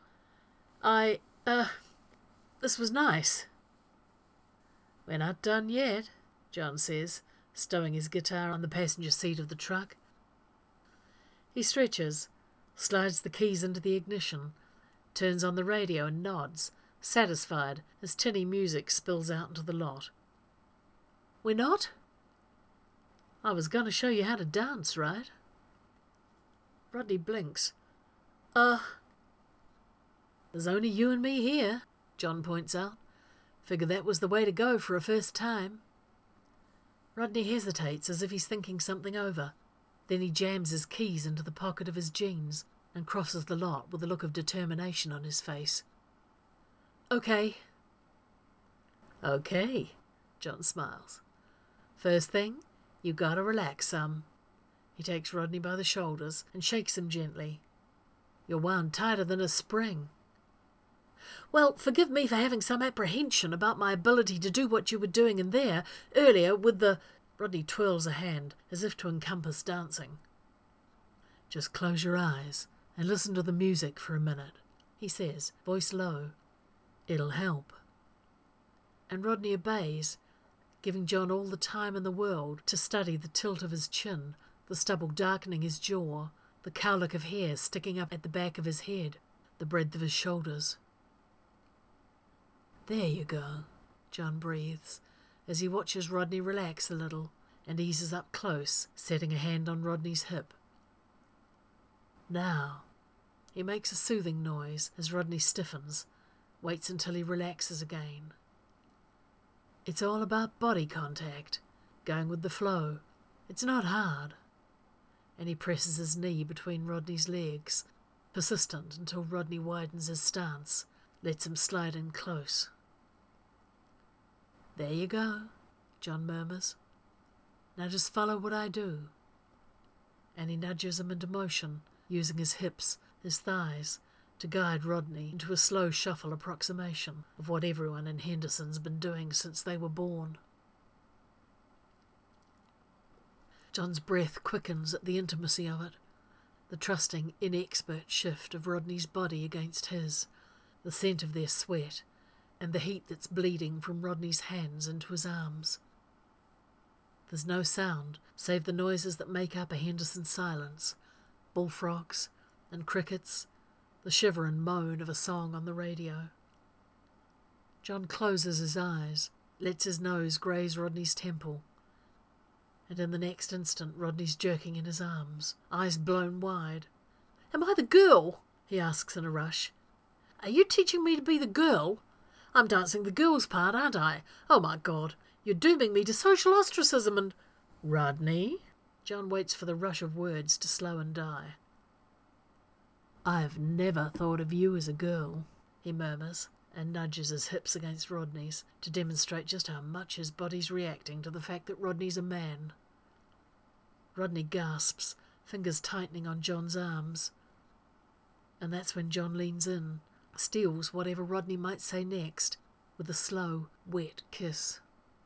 this was nice." "We're not done yet," John says, stowing his guitar on the passenger seat of the truck. He stretches, slides the keys into the ignition, turns on the radio and nods, satisfied as tinny music spills out into the lot. "We're not? I was going to show you how to dance, right?" Rodney blinks. There's only you and me here," John points out. "Figure that was the way to go for a first time." Rodney hesitates as if he's thinking something over. Then he jams his keys into the pocket of his jeans and crosses the lot with a look of determination on his face. "Okay." "Okay," John smiles. "First thing, you gotta relax some." He takes Rodney by the shoulders and shakes him gently. "You're wound tighter than a spring." "Well, forgive me for having some apprehension about my ability to do what you were doing in there earlier with the—" Rodney twirls a hand as if to encompass dancing. "Just close your eyes and listen to the music for a minute," he says, voice low. "It'll help." And Rodney obeys, giving John all the time in the world to study the tilt of his chin, the stubble darkening his jaw, the cowlick of hair sticking up at the back of his head, the breadth of his shoulders. "There you go," John breathes, as he watches Rodney relax a little and eases up close, setting a hand on Rodney's hip. "Now," he makes a soothing noise as Rodney stiffens, waits until he relaxes again. "It's all about body contact, going with the flow. It's not hard." And he presses his knee between Rodney's legs, persistent until Rodney widens his stance, lets him slide in close. "There you go," John murmurs. "Now just follow what I do." And he nudges him into motion, using his hips, his thighs, to guide Rodney into a slow shuffle approximation of what everyone in Henderson's been doing since they were born. John's breath quickens at the intimacy of it, the trusting, inexpert shift of Rodney's body against his, the scent of their sweat, and the heat that's bleeding from Rodney's hands into his arms. There's no sound save the noises that make up a Henderson silence, bullfrogs and crickets, the shiver and moan of a song on the radio. John closes his eyes, lets his nose graze Rodney's temple, and in the next instant Rodney's jerking in his arms, eyes blown wide. "Am I the girl?" he asks in a rush. "Are you teaching me to be the girl? I'm dancing the girl's part, aren't I? Oh my God, you're dooming me to social ostracism and—" "Rodney?" John waits for the rush of words to slow and die. "I've never thought of you as a girl," he murmurs, and nudges his hips against Rodney's to demonstrate just how much his body's reacting to the fact that Rodney's a man. Rodney gasps, fingers tightening on John's arms. And that's when John leans in, steals whatever Rodney might say next, with a slow, wet kiss.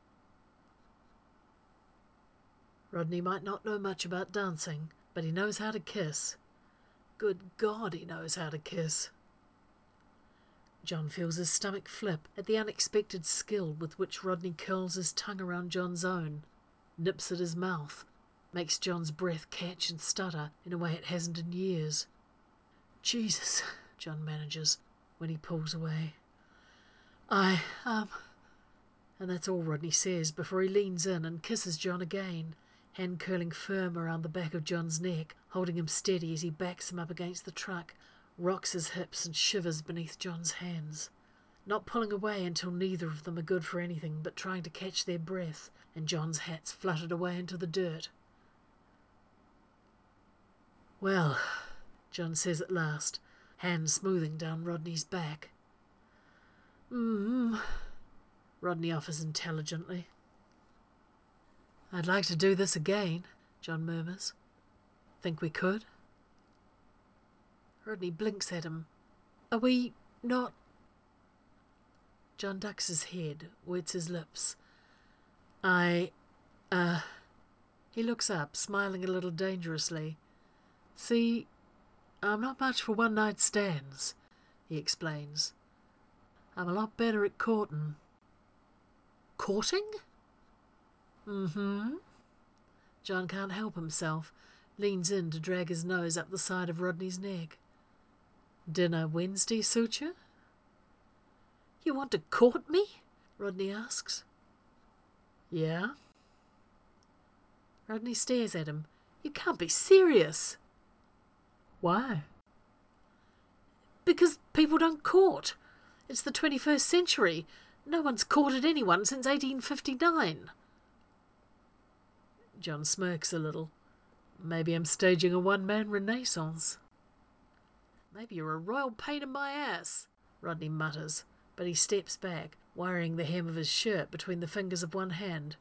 Rodney might not know much about dancing, but he knows how to kiss. Good God, he knows how to kiss. John feels his stomach flip at the unexpected skill with which Rodney curls his tongue around John's own, nips at his mouth, makes John's breath catch and stutter in a way it hasn't in years. "Jesus," John manages when he pulls away. And that's all Rodney says before he leans in and kisses John again, hand curling firm around the back of John's neck, holding him steady as he backs him up against the truck, rocks his hips and shivers beneath John's hands, not pulling away until neither of them are good for anything but trying to catch their breath, and John's hat's fluttered away into the dirt. "Well," John says at last, hand smoothing down Rodney's back. Rodney offers intelligently. "I'd like to do this again," John murmurs. "Think we could?" Rodney blinks at him. "Are we not—" John ducks his head, wets his lips. He looks up, smiling a little dangerously. "See, I'm not much for one-night stands," he explains. "I'm a lot better at courting." "Courting?" "Mm-hmm." John can't help himself, leans in to drag his nose up the side of Rodney's neck. "Dinner Wednesday suit you?" "You want to court me?" Rodney asks. "Yeah." Rodney stares at him. "You can't be serious." "Why?" "Because people don't court. It's the 21st century. No one's courted anyone since 1859. John smirks a little. "Maybe I'm staging a one-man renaissance." "Maybe you're a royal pain in my ass," Rodney mutters, but he steps back, wiring the hem of his shirt between the fingers of one hand.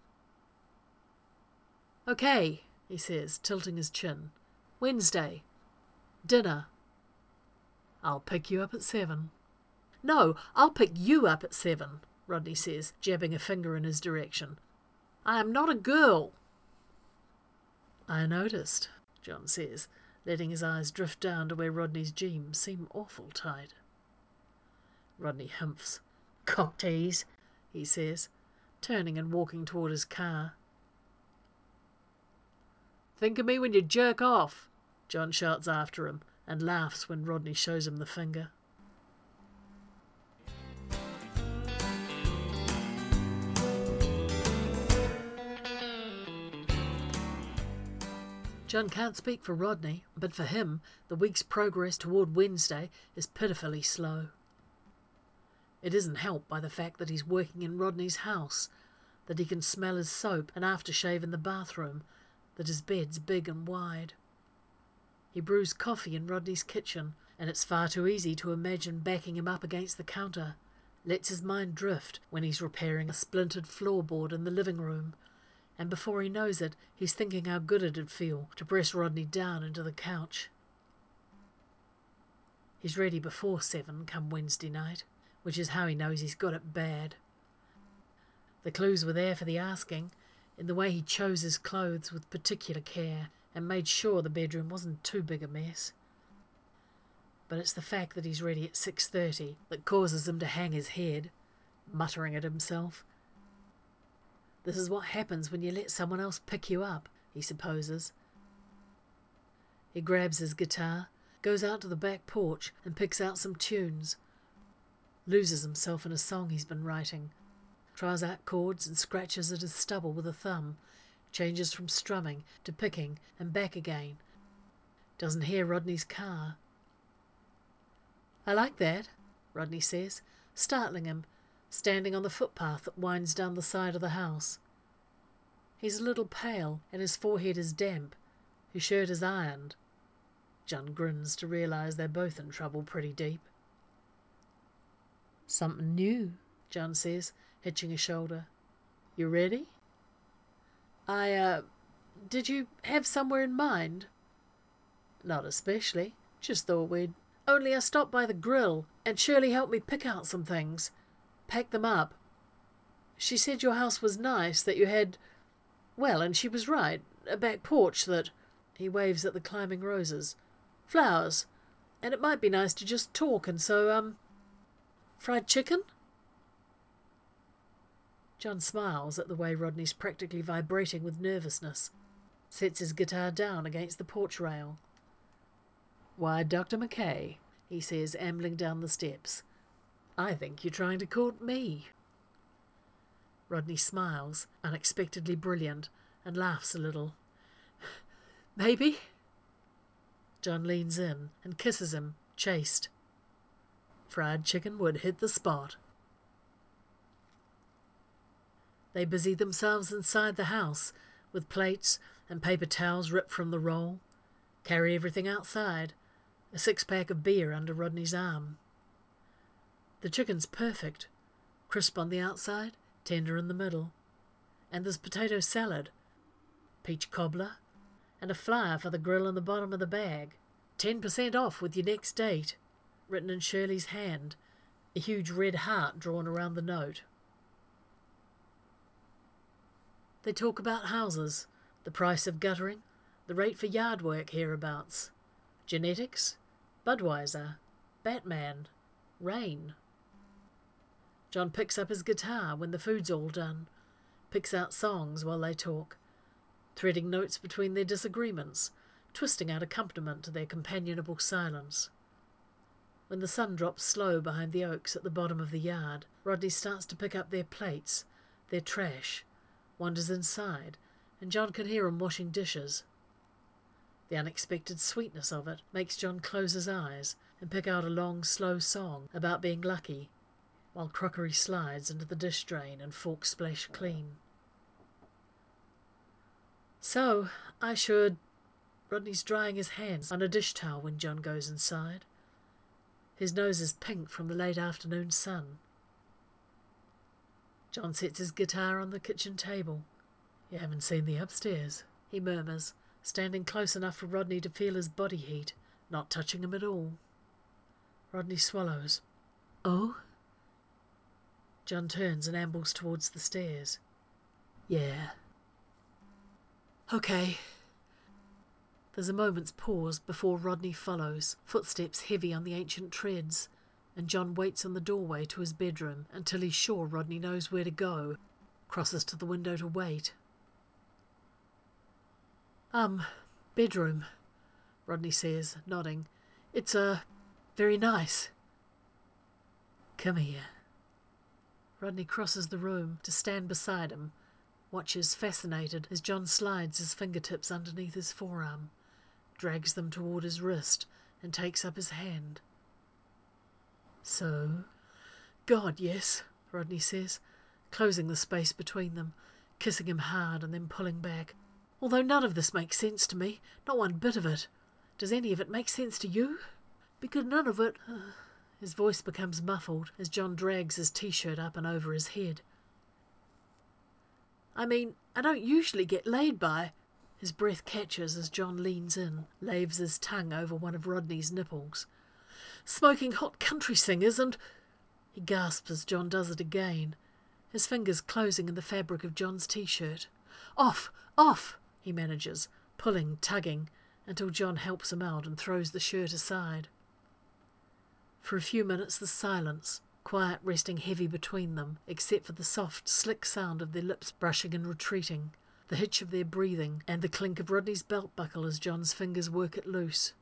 "Okay," he says, tilting his chin. "Wednesday. Dinner. I'll pick you up at 7. "No, I'll pick you up at 7, Rodney says, jabbing a finger in his direction. "I am not a girl." "I noticed," John says, letting his eyes drift down to where Rodney's jeans seem awful tight. Rodney humphs. "Cock tease," he says, turning and walking toward his car. "Think of me when you jerk off," John shouts after him, and laughs when Rodney shows him the finger. John can't speak for Rodney, but for him, the week's progress toward Wednesday is pitifully slow. It isn't helped by the fact that he's working in Rodney's house, that he can smell his soap and aftershave in the bathroom, that his bed's big and wide. He brews coffee in Rodney's kitchen, and it's far too easy to imagine backing him up against the counter, lets his mind drift when he's repairing a splintered floorboard in the living room, and before he knows it, he's thinking how good it'd feel to press Rodney down into the couch. He's ready before 7 come Wednesday night, which is how he knows he's got it bad. The clues were there for the asking, in the way he chose his clothes with particular care and made sure the bedroom wasn't too big a mess. But it's the fact that he's ready at 6:30 that causes him to hang his head, muttering at himself. This is what happens when you let someone else pick you up, he supposes. He grabs his guitar, goes out to the back porch and picks out some tunes, loses himself in a song he's been writing, tries out chords and scratches at his stubble with a thumb, changes from strumming to picking and back again. Doesn't hear Rodney's car. "I like that," Rodney says, startling him, standing on the footpath that winds down the side of the house. He's a little pale and his forehead is damp. His shirt is ironed. John grins to realise they're both in trouble pretty deep. "Something new," John says, hitching a shoulder. "You ready?" Did you have somewhere in mind?" "Not especially. Just thought we'd... Only I stopped by the grill, and Shirley helped me pick out some things. Pack them up. She said your house was nice, that you had... Well, and she was right. A back porch that..." He waves at the climbing roses. "Flowers. And it might be nice to just talk, and so, fried chicken?" John smiles at the way Rodney's practically vibrating with nervousness, sets his guitar down against the porch rail. "Why, Dr. McKay," he says, ambling down the steps, "I think you're trying to court me." Rodney smiles, unexpectedly brilliant, and laughs a little. "Maybe." John leans in and kisses him, chaste. Fried chicken would hit the spot. They busy themselves inside the house, with plates and paper towels ripped from the roll, carry everything outside, a 6-pack of beer under Rodney's arm. The chicken's perfect, crisp on the outside, tender in the middle. And there's potato salad, peach cobbler, and a flyer for the grill in the bottom of the bag. 10% off with your next date, written in Shirley's hand, a huge red heart drawn around the note. They talk about houses, the price of guttering, the rate for yard work hereabouts, genetics, Budweiser, Batman, rain. John picks up his guitar when the food's all done, picks out songs while they talk, threading notes between their disagreements, twisting out accompaniment to their companionable silence. When the sun drops slow behind the oaks at the bottom of the yard, Rodney starts to pick up their plates, their trash, wanders inside, and John can hear him washing dishes. The unexpected sweetness of it makes John close his eyes and pick out a long, slow song about being lucky, while crockery slides into the dish drain and forks splash clean. "So, I should..." Rodney's drying his hands on a dish towel when John goes inside. His nose is pink from the late afternoon sun. John sets his guitar on the kitchen table. "You haven't seen the upstairs," he murmurs, standing close enough for Rodney to feel his body heat, not touching him at all. Rodney swallows. "Oh?" John turns and ambles towards the stairs. "Yeah." "Okay." There's a moment's pause before Rodney follows, footsteps heavy on the ancient treads, and John waits on the doorway to his bedroom until he's sure Rodney knows where to go, crosses to the window to wait. Bedroom," Rodney says, nodding. "It's, very nice." "Come here." Rodney crosses the room to stand beside him, watches fascinated as John slides his fingertips underneath his forearm, drags them toward his wrist, and takes up his hand. "So?" "God, yes," Rodney says, closing the space between them, kissing him hard and then pulling back. "Although none of this makes sense to me, not one bit of it. Does any of it make sense to you? Because none of it..." His voice becomes muffled as John drags his t-shirt up and over his head. "I mean, I don't usually get laid by..." His breath catches as John leans in, laves his tongue over one of Rodney's nipples. "Smoking hot country singers and..." He gasps as John does it again, his fingers closing in the fabric of John's t-shirt. "Off! Off!" he manages, pulling, tugging, until John helps him out and throws the shirt aside. For a few minutes there's silence, quiet resting heavy between them, except for the soft, slick sound of their lips brushing and retreating, the hitch of their breathing, and the clink of Rodney's belt buckle as John's fingers work it loose.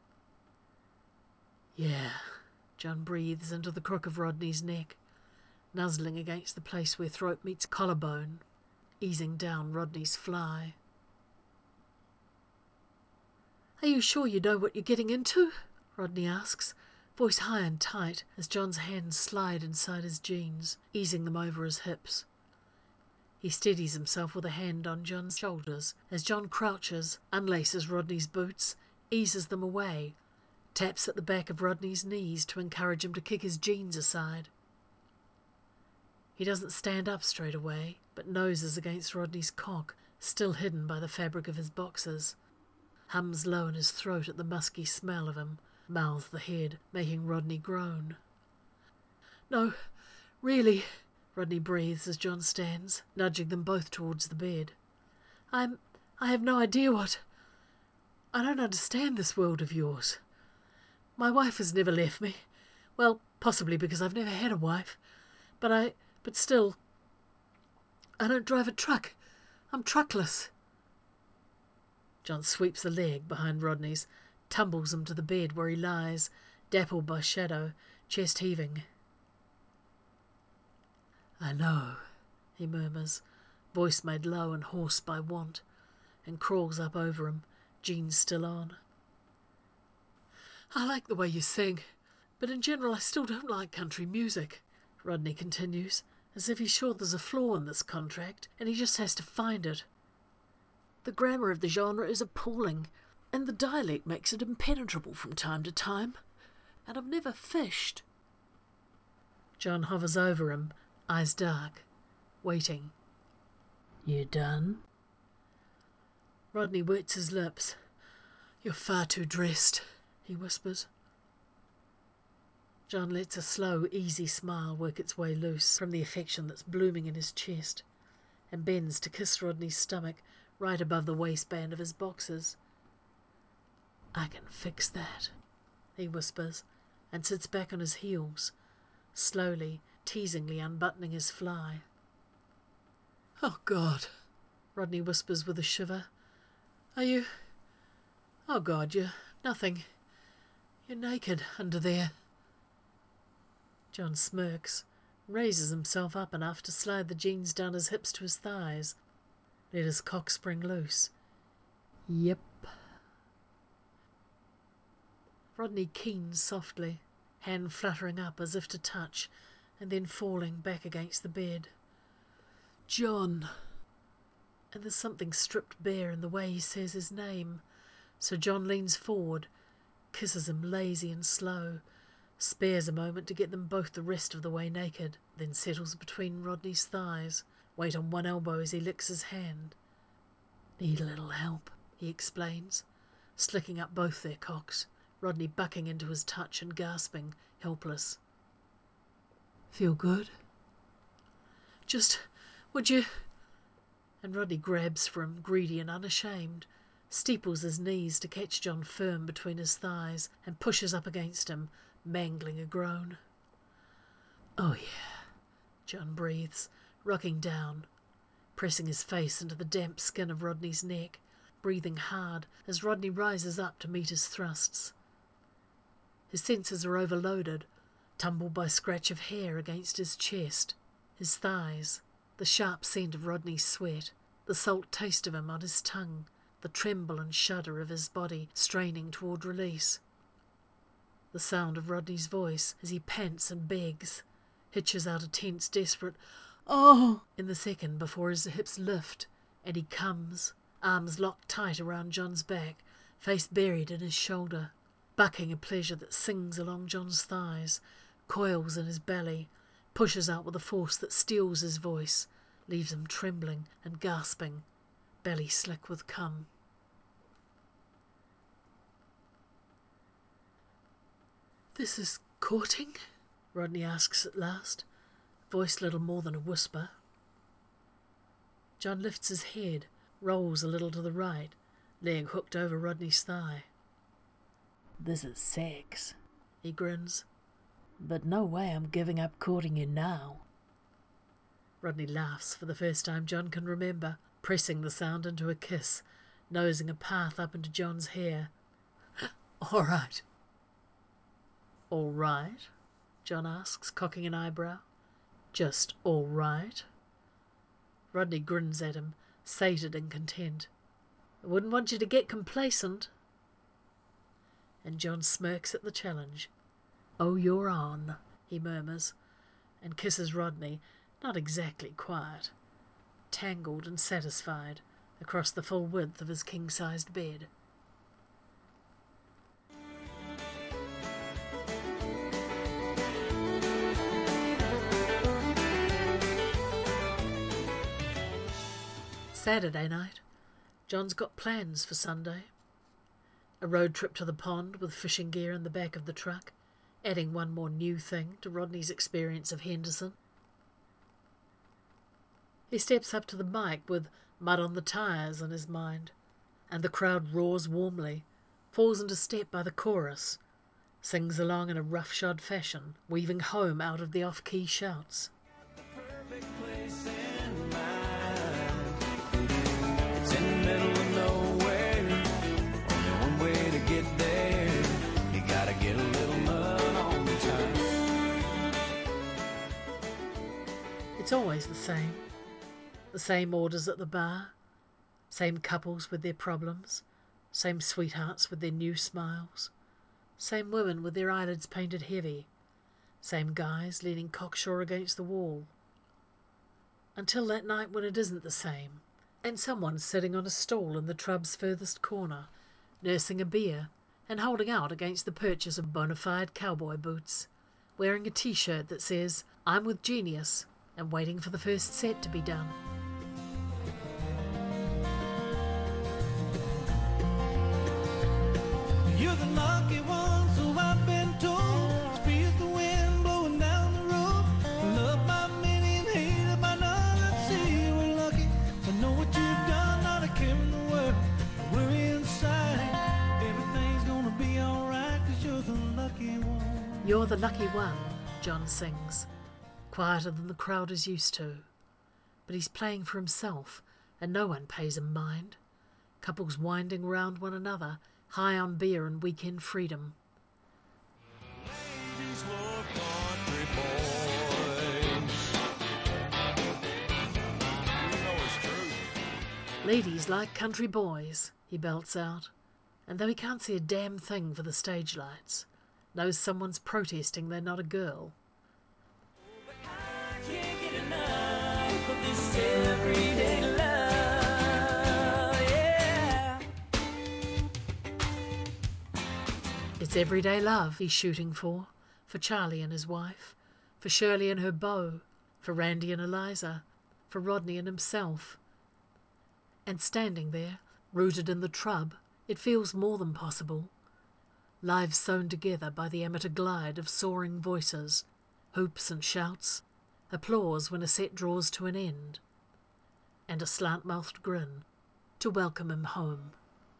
"Yeah," John breathes into the crook of Rodney's neck, nuzzling against the place where throat meets collarbone. easing down Rodney's fly. "Are you sure you know what you're getting into?" Rodney asks, voice high and tight as John's hands slide inside his jeans, easing them over his hips. He steadies himself with a hand on John's shoulders as John crouches, unlaces Rodney's boots, eases them away, taps at the back of Rodney's knees to encourage him to kick his jeans aside. He doesn't stand up straight away, but noses against Rodney's cock, still hidden by the fabric of his boxers. Hums low in his throat at the musky smell of him, mouths the head, making Rodney groan. "No, really," Rodney breathes as John stands, nudging them both towards the bed. I have no idea what... I don't understand this world of yours. My wife has never left me. Well, possibly because I've never had a wife. But still, I don't drive a truck. I'm truckless." John sweeps a leg behind Rodney's, tumbles him to the bed where he lies, dappled by shadow, chest heaving. "I know," he murmurs, voice made low and hoarse by want, and crawls up over him, jeans still on. "I like the way you sing, but in general I still don't like country music," Rodney continues, as if he's sure there's a flaw in this contract and he just has to find it. "The grammar of the genre is appalling, and the dialect makes it impenetrable from time to time. And I've never fished." John hovers over him, eyes dark, waiting. "You done?" Rodney wets his lips. "You're far too dressed," he whispers. John lets a slow, easy smile work its way loose from the affection that's blooming in his chest, and bends to kiss Rodney's stomach right above the waistband of his boxers. "I can fix that," he whispers, and sits back on his heels, slowly, teasingly unbuttoning his fly. "Oh, God," Rodney whispers with a shiver. "Are you... Oh, God, you're nothing. You're naked under there." John smirks, raises himself up enough to slide the jeans down his hips to his thighs, let his cock spring loose. "Yep." Rodney keens softly, hand fluttering up as if to touch, and then falling back against the bed. "John." And there's something stripped bare in the way he says his name, so John leans forward, kisses him lazy and slow, spares a moment to get them both the rest of the way naked, then settles between Rodney's thighs, weight on one elbow as he licks his hand. "Need a little help," he explains, slicking up both their cocks, Rodney bucking into his touch and gasping, helpless. "Feel good?" Would you... And Rodney grabs for him, greedy and unashamed, steeples his knees to catch John firm between his thighs, and pushes up against him, mangling a groan. "Oh, yeah," John breathes, rocking down, pressing his face into the damp skin of Rodney's neck, breathing hard as Rodney rises up to meet his thrusts. His senses are overloaded, tumbled by scratch of hair against his chest, his thighs, the sharp scent of Rodney's sweat, the salt taste of him on his tongue, the tremble and shudder of his body straining toward release. The sound of Rodney's voice as he pants and begs, hitches out a tense, desperate "Oh!" in the second before his hips lift, and he comes, arms locked tight around John's back, face buried in his shoulder, bucking a pleasure that sings along John's thighs, coils in his belly, pushes out with a force that steals his voice, leaves him trembling and gasping, belly slick with cum. "This is courting?" Rodney asks at last, voice little more than a whisper. John lifts his head, rolls a little to the right, leg hooked over Rodney's thigh. "This is sex," he grins. "But no way I'm giving up courting you now." Rodney laughs for the first time John can remember, pressing the sound into a kiss, nosing a path up into John's hair. "All right." "All right?" John asks, cocking an eyebrow. "Just all right?" Rodney grins at him, sated and content. I wouldn't want you to get complacent. And John smirks at the challenge. Oh, you're on, he murmurs, and kisses Rodney, not exactly quiet, tangled and satisfied, across the full width of his king-sized bed. Saturday night. John's got plans for Sunday. A road trip to the pond with fishing gear in the back of the truck, adding one more new thing to Rodney's experience of Henderson. He steps up to the mic with mud on the tyres in his mind, and the crowd roars warmly, falls into step by the chorus, sings along in a roughshod fashion, weaving home out of the off-key shouts. It's in the middle of nowhere, only one way to get there. You gotta get a little mud on the tires. It's always the same orders at the bar, same couples with their problems, same sweethearts with their new smiles, same women with their eyelids painted heavy, same guys leaning cocksure against the wall. Until that night when it isn't the same, and someone's sitting on a stool in the trub's furthest corner, nursing a beer and holding out against the purchase of bona fide cowboy boots, wearing a t-shirt that says, I'm with Genius, and waiting for the first set to be done. You're the lucky one, so I've been told. Squeeze the wind blowing down the road. Love by many and hated by none. Let's see, you were lucky. I know what you've done, not a care in the world. We're inside. Everything's gonna be alright, 'cause you're the lucky one. You're the lucky one, John sings, quieter than the crowd is used to. But he's playing for himself, and no one pays him mind. Couples winding round one another, high on beer and weekend freedom. Ladies love country boys. You know it's true. Ladies like country boys, he belts out, and though he can't see a damn thing for the stage lights, knows someone's protesting they're not a girl. I can't get enough of this everyday love, yeah. It's everyday love he's shooting for Charlie and his wife, for Shirley and her beau, for Randy and Eliza, for Rodney and himself. And standing there, rooted in the trub, it feels more than possible. Lives sewn together by the amateur glide of soaring voices, hoops and shouts, applause when a set draws to an end, and a slant-mouthed grin to welcome him home.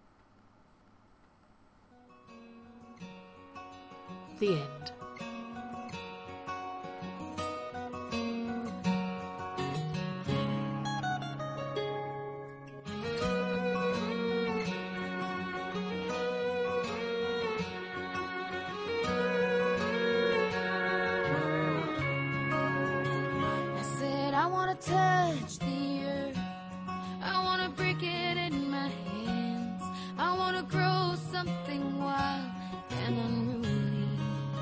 The end. I said I wanna touch the earth, I wanna break it in my hands, I wanna grow something wild and unruly.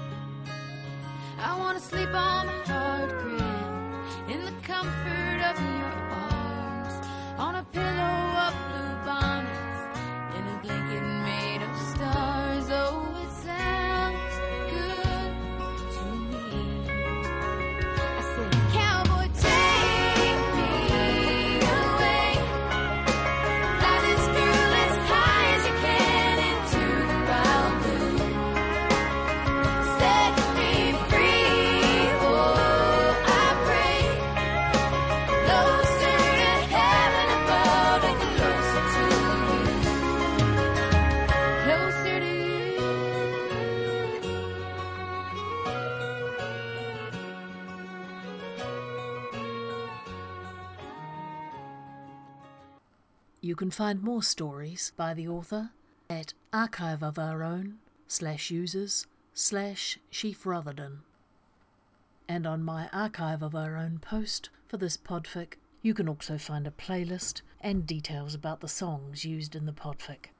I wanna sleep on the hard ground in the comfort of your arms, on a pillow of blue bonnets, in a blanket made of stars. Oh, it sounds good to me. I said, cowboy, take me away, fly this girl as high as you can into the wild blue. Set me free, oh, I pray, closer to heaven above and closer to you, closer to you. You can find more stories by the author at archiveofourown/users/Sheaf Rotherden, and on my Archive of Our Own post for this podfic You can also find a playlist and details about the songs used in the podfic.